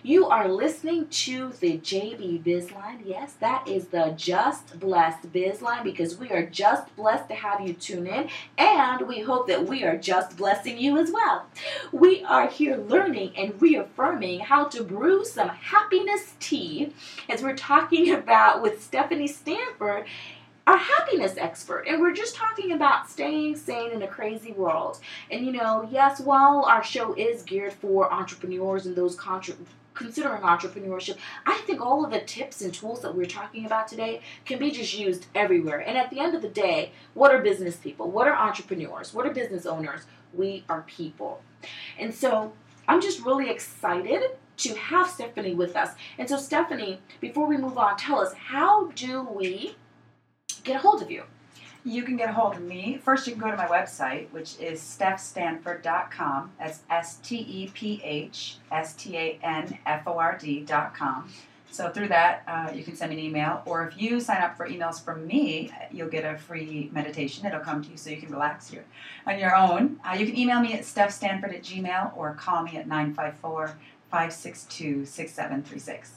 You are listening to the J B Bizline. Yes, that is the Just Blessed Bizline, because we are just blessed to have you tune in, and we hope that we are just blessing you as well. We are here learning and reaffirming how to brew some happiness tea, as we're talking about with Stephanie Stanford, our happiness expert, and we're just talking about staying sane in a crazy world. And you know, yes, while our show is geared for entrepreneurs and those contra- considering entrepreneurship, I think all of the tips and tools that we're talking about today can be just used everywhere. And at the end of the day, what are business people? What are entrepreneurs? What are business owners? We are people. And so I'm just really excited to have Stephanie with us. And so Stephanie, before we move on, tell us, how do we get a hold of you? You can get a hold of me. First, you can go to my website, which is steph stanford dot com. That's S T E P H S T A N F O R D dot com. So through that, uh, you can send me an email. Or if you sign up for emails from me, you'll get a free meditation. It'll come to you so you can relax here on your own. Uh, you can email me at steph stanford at gmail or call me at nine five four, five six two, six seven three six.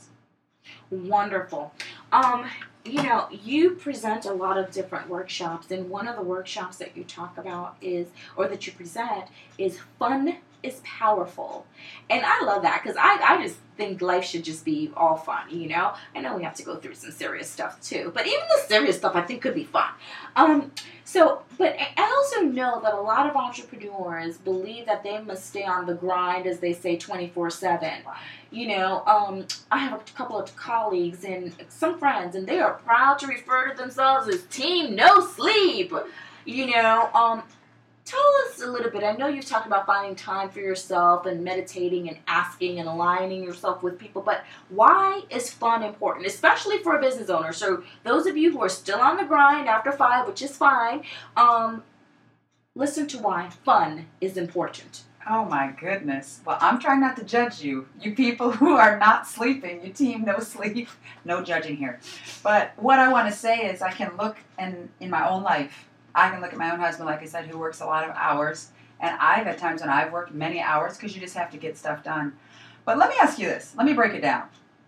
Wonderful. Um, you know, you present a lot of different workshops, and one of the workshops that you talk about is, or that you present, is fun is powerful. And I love that, because I, I just think life should just be all fun, you know? I know we have to go through some serious stuff too, but even the serious stuff I think could be fun. Um, so, but I also know that a lot of entrepreneurs believe that they must stay on the grind, as they say, twenty-four seven. You know, um, I have a couple of colleagues and some friends, and they are proud to refer to themselves as Team No Sleep. You know, um, tell us a little bit. I know you've talked about finding time for yourself and meditating and asking and aligning yourself with people, but why is fun important, especially for a business owner? So those of you who are still on the grind after five, which is fine, um, listen to why fun is important. Oh my goodness. Well, I'm trying not to judge you. You people who are not sleeping, you team no sleep, no judging here. But what I want to say is I can look in, in my own life. I can look at my own husband, like I said, who works a lot of hours. And I've had times when I've worked many hours because you just have to get stuff done. But let me ask you this. Let me break it down.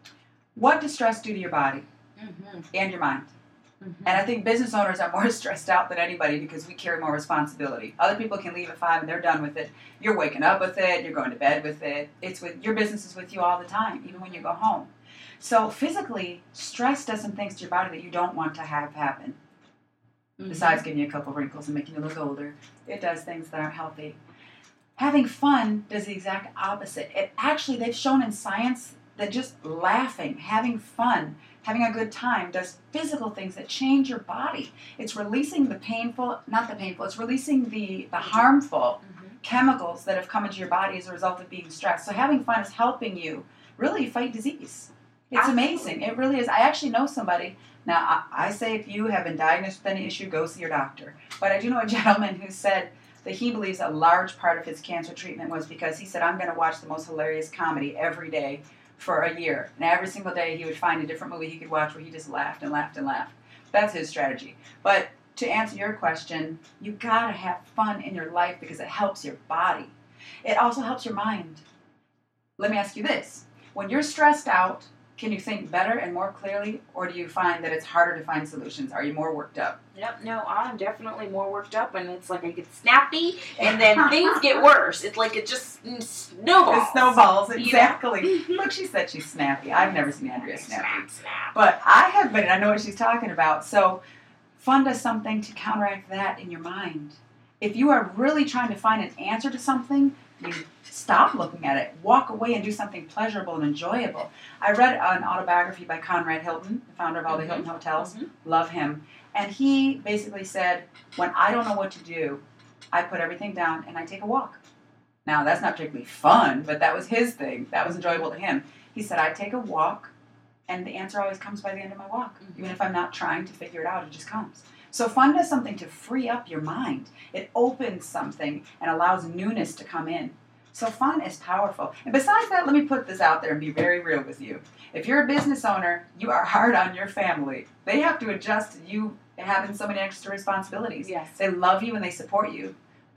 What does stress do to your body mm-hmm. and your mind? Mm-hmm. And I think business owners are more stressed out than anybody because we carry more responsibility. Other people can leave at five and they're done with it. You're waking up with it. You're going to bed with it. It's with your business is with you all the time, even when you go home. So physically, stress does some things to your body that you don't want to have happen. Mm-hmm. Besides giving you a couple wrinkles and making you look older, it does things that aren't healthy. Having fun does the exact opposite. It actually, they've shown in science that just laughing, having fun, having a good time does physical things that change your body. It's releasing the painful, not the painful, it's releasing the, the harmful mm-hmm. chemicals that have come into your body as a result of being stressed. So having fun is helping you really fight disease. It's Absolutely. Amazing. It really is. I actually know somebody. Now, I, I say if you have been diagnosed with any issue, go see your doctor. But I do know a gentleman who said that he believes a large part of his cancer treatment was because he said, I'm going to watch the most hilarious comedy every day for a year. And every single day he would find a different movie he could watch where he just laughed and laughed and laughed. That's his strategy. But to answer your question, you got to have fun in your life because it helps your body. It also helps your mind. Let me ask you this. When you're stressed out, can you think better and more clearly, or do you find that it's harder to find solutions? Are you more worked up? Yep, no, I'm definitely more worked up, and it's like I get snappy, and then things get worse. It's like it just snowballs. It snowballs, exactly. Look, she said she's snappy. I've never seen Andrea snappy. Snap, snap. But I have been, and I know what she's talking about. So fun does something to counteract that in your mind. If you are really trying to find an answer to something, you stop looking at it. Walk away and do something pleasurable and enjoyable. I read an autobiography by Conrad Hilton, the founder of all the mm-hmm. Hilton Hotels. Mm-hmm. Love him. And he basically said, when I don't know what to do, I put everything down and I take a walk. Now, that's not particularly fun, but that was his thing. That was enjoyable to him. He said, I take a walk, and the answer always comes by the end of my walk. Mm-hmm. Even if I'm not trying to figure it out, it just comes. So fun does something to free up your mind. It opens something and allows newness to come in. So fun is powerful. And besides that, let me put this out there and be very real with you. If you're a business owner, you are hard on your family. They have to adjust to you having so many extra responsibilities. Yes. They love you and they support you.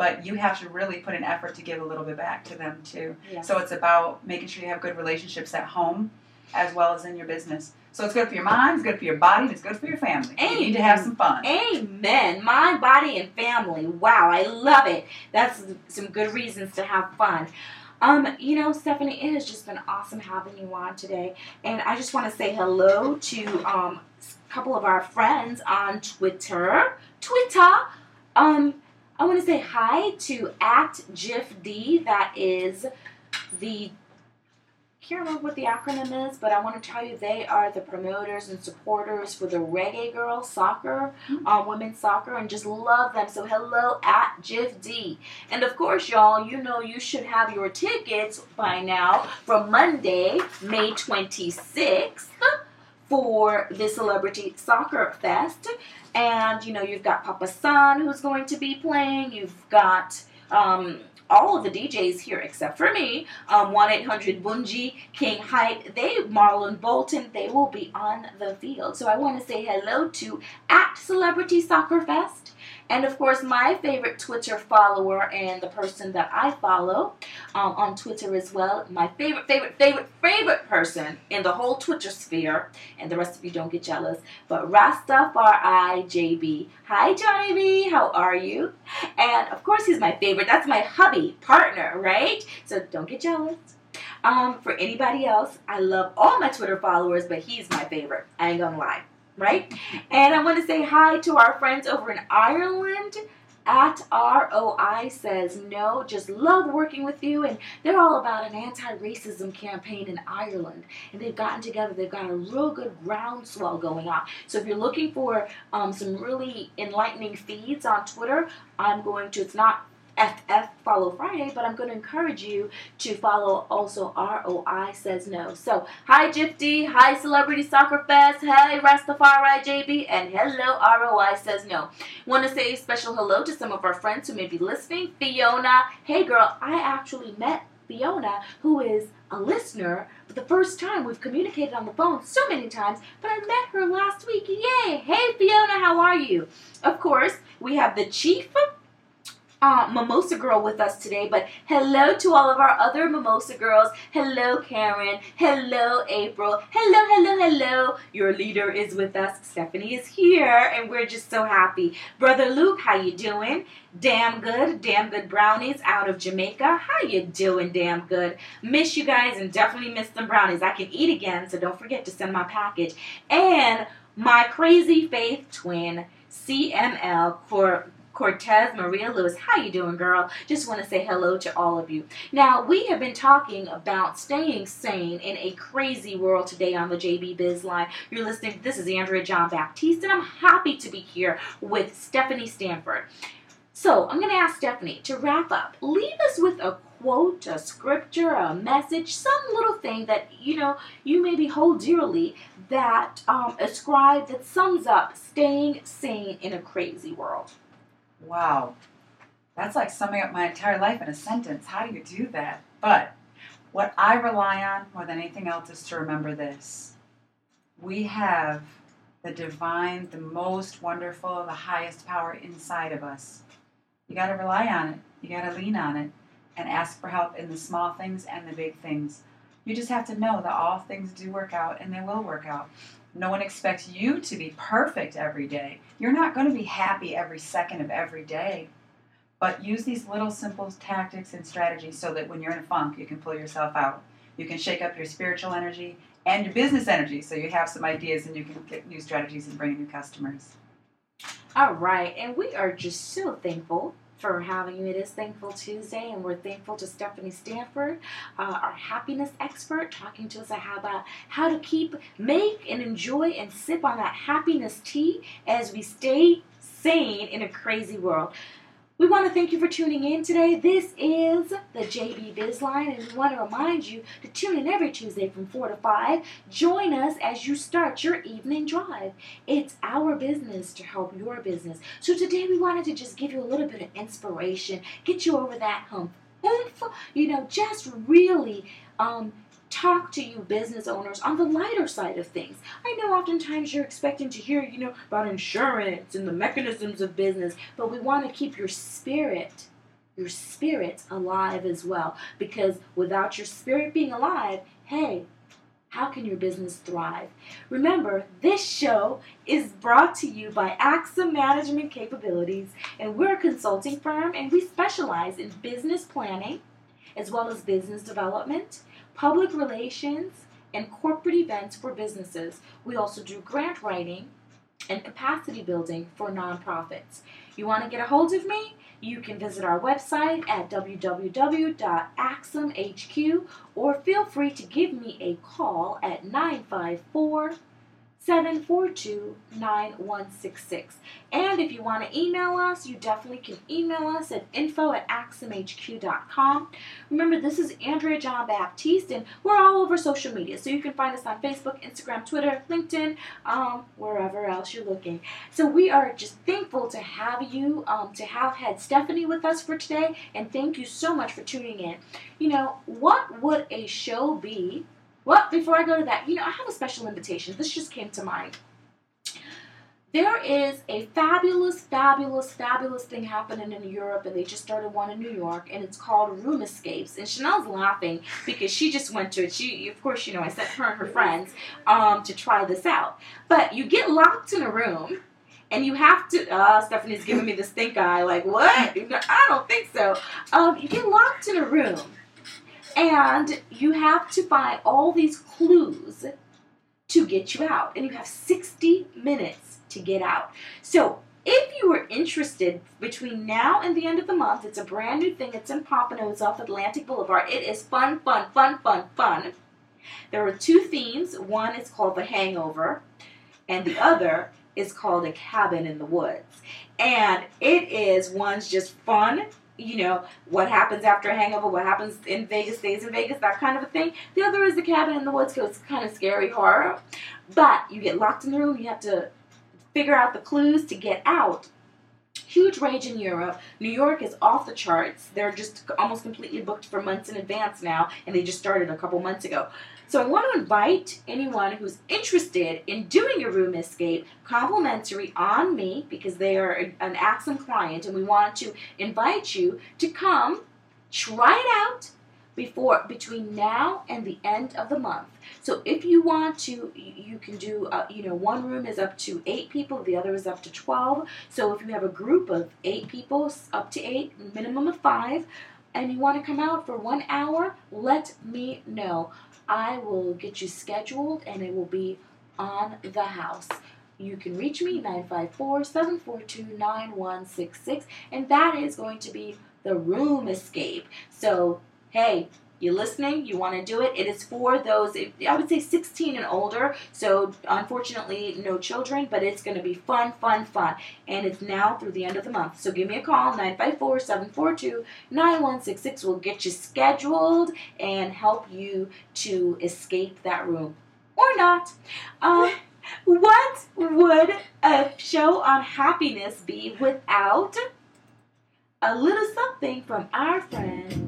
but you have to really put an effort to give a little bit back to them too. Yes. So it's about making sure you have good relationships at home as well as in your business. So it's good for your mind, it's good for your body, and it's good for your family. Amen. You need to have some fun. Amen. Mind, body, and family. Wow, I love it. That's some good reasons to have fun. Um, you know, Stephanie, it has just been awesome having you on today. And I just want to say hello to um, a couple of our friends on Twitter. Twitter. Um, I want to say hi to at GIFD. That is the... I can't remember what the acronym is, but I want to tell you they are the promoters and supporters for the Reggae Girls soccer, uh, women's soccer, and just love them. So hello at GIFD. And of course, y'all, you know you should have your tickets by now for Monday, May twenty-sixth for the Celebrity Soccer Fest. And, you know, you've got Papa San who's going to be playing. You've got... Um, all of the D Js here except for me, um, one eight hundred Bunji, King Hype, they, Marlon Bolton, they will be on the field. So I want to say hello to at Celebrity Soccer Fest. And of course, my favorite Twitter follower and the person that I follow um, on Twitter as well, my favorite, favorite, favorite, favorite person in the whole Twitter sphere, and the rest of you don't get jealous, but Rastafari J B. Hi, Johnny B. How are you? And of course, he's my favorite. That's my hubby partner, right? So don't get jealous. Um, for anybody else, I love all my Twitter followers, but he's my favorite. I ain't gonna lie. Right? And I want to say hi to our friends over in Ireland. At R O I says no, just love working with you. And they're all about an anti-racism campaign in Ireland. And they've gotten together. They've got a real good groundswell going on. So if you're looking for um, some really enlightening feeds on Twitter, I'm going to, it's not F F Follow Friday, but I'm going to encourage you to follow also R O I Says No. So, hi GIFD, hi Celebrity Soccer Fest, hi Rastafari J B, and hello R O I Says No. Want to say a special hello to some of our friends who may be listening. Fiona, hey girl, I actually met Fiona, who is a listener for the first time. We've communicated on the phone so many times, but I met her last week. Yay! Hey Fiona, how are you? Of course, we have the Chief Uh, Mimosa Girl with us today, but hello to all of our other Mimosa Girls. Hello, Karen. Hello, April. Hello, hello, hello. Your leader is with us. Stephanie is here, and we're just so happy. Brother Luke, how you doing? Damn good. Damn good brownies out of Jamaica. How you doing, damn good? Miss you guys and definitely miss them brownies. I can eat again, so don't forget to send my package. And my crazy faith twin, C M L, for Cortez Maria Lewis. How you doing, girl? Just want to say hello to all of you. Now, we have been talking about staying sane in a crazy world today on the J B Biz Line. You're listening. This is Andrea John Baptiste, and I'm happy to be here with Stephanie Stanford. So, I'm going to ask Stephanie to wrap up. Leave us with a quote, a scripture, a message, some little thing that, you know, you maybe hold dearly that um, ascribe, that sums up staying sane in a crazy world. Wow, that's like summing up my entire life in a sentence. How do you do that? But what I rely on more than anything else is to remember this. We have the divine, the most wonderful, the highest power inside of us. You got to rely on it. You got to lean on it and ask for help in the small things and the big things. You just have to know that all things do work out, and they will work out. No one expects you to be perfect every day. You're not going to be happy every second of every day. But use these little simple tactics and strategies so that when you're in a funk, you can pull yourself out. You can shake up your spiritual energy and your business energy so you have some ideas and you can get new strategies and bring new customers. All right, and we are just so thankful for having you. It is Thankful Tuesday, and we're thankful to Stephanie Stanford, uh, our happiness expert, talking to us about how to keep, make, and enjoy and sip on that happiness tea as we stay sane in a crazy world. We want to thank you for tuning in today. This is the J B Biz Line, and we want to remind you to tune in every Tuesday from four to five. Join us as you start your evening drive. It's our business to help your business. So today we wanted to just give you a little bit of inspiration, get you over that hump. Oomph, you know, just really um, talk to you business owners on the lighter side of things. I know oftentimes you're expecting to hear, you know, about insurance and the mechanisms of business, but we want to keep your spirit your spirit alive as well. Because without your spirit being alive, hey, how can your business thrive? Remember, this show is brought to you by AXA Management Capabilities, and we're a consulting firm, and we specialize in business planning, as well as business development, public relations, and corporate events for businesses. We also do grant writing and capacity building for nonprofits. You want to get a hold of me? You can visit our website at w w w dot axum h q, or feel free to give me a call at nine five four, seven four two, nine one six six. And if you want to email us, you definitely can email us at info at axum h q dot com. Remember, this is Andrea John Baptiste, and we're all over social media. So you can find us on Facebook, Instagram, Twitter, LinkedIn, um, wherever else you're looking. So we are just thankful to have you, um, to have had Stephanie with us for today, and thank you so much for tuning in. You know, what would a show be? Well, before I go to that, you know, I have a special invitation. This just came to mind. There is a fabulous, fabulous, fabulous thing happening in Europe, and they just started one in New York, and it's called Room Escapes. And Chanel's laughing because she just went to it. She, of course, you know, I sent her and her friends um, to try this out. But you get locked in a room, and you have to, uh, Stephanie's giving me this stink eye, like, what? I don't think so. Um, you get locked in a room, and you have to find all these clues to get you out. And you have sixty minutes to get out. So if you are interested, between now and the end of the month, it's a brand new thing. It's in Pompano. It's off Atlantic Boulevard. It is fun, fun, fun, fun, fun. There are two themes. One is called The Hangover, and the other is called A Cabin in the Woods. And it is, one's just fun, you know, what happens after a hangover, what happens in Vegas stays in Vegas, that kind of a thing. The other is The Cabin in the Woods, so it's kind of scary horror. But you get locked in the room, you have to figure out the clues to get out. Huge rage in Europe. New York is off the charts. They're just almost completely booked for months in advance now, and they just started a couple months ago. So I want to invite anyone who's interested in doing a room escape complimentary on me, because they are an Axum client, and we want to invite you to come try it out before between now and the end of the month. So if you want to, you can do, uh, you know, one room is up to eight people, the other is up to twelve. So if you have a group of eight people, up to eight, minimum of five, and you want to come out for one hour, let me know. I will get you scheduled, and it will be on the house. You can reach me, nine five four, seven four two, nine one six six, and that is going to be the room escape. So, hey, you listening? You want to do it? It is for those, I would say sixteen and older, so unfortunately no children, but it's going to be fun, fun, fun. And it's now through the end of the month. So give me a call, nine five four, seven four two, nine one six six. We'll get you scheduled and help you to escape that room. Or not. Um, what would a show on happiness be without a little something from our friend?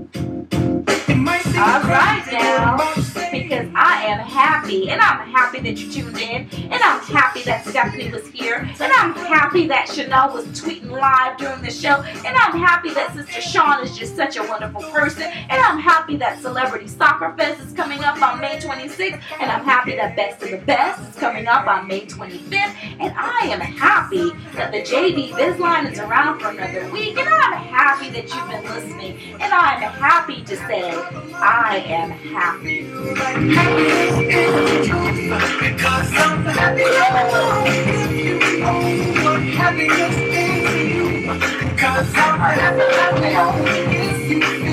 All right now, because I am happy, and I'm happy that you tuned in, and I'm happy that Stephanie was here, and I'm happy that Chanel was tweeting live during the show, and I'm happy that Sister Sean is just such a wonderful person, and I'm happy that Celebrity Soccer Fest is coming up on May twenty-sixth, and I'm happy that Best of the Best is coming up on May twenty-fifth, and I am happy that the J V Bizline is around for another week, and I'm happy that you've been listening, and I'm happy to say I am happy. Because I'm happy. What happiness is you? Because I'm happy.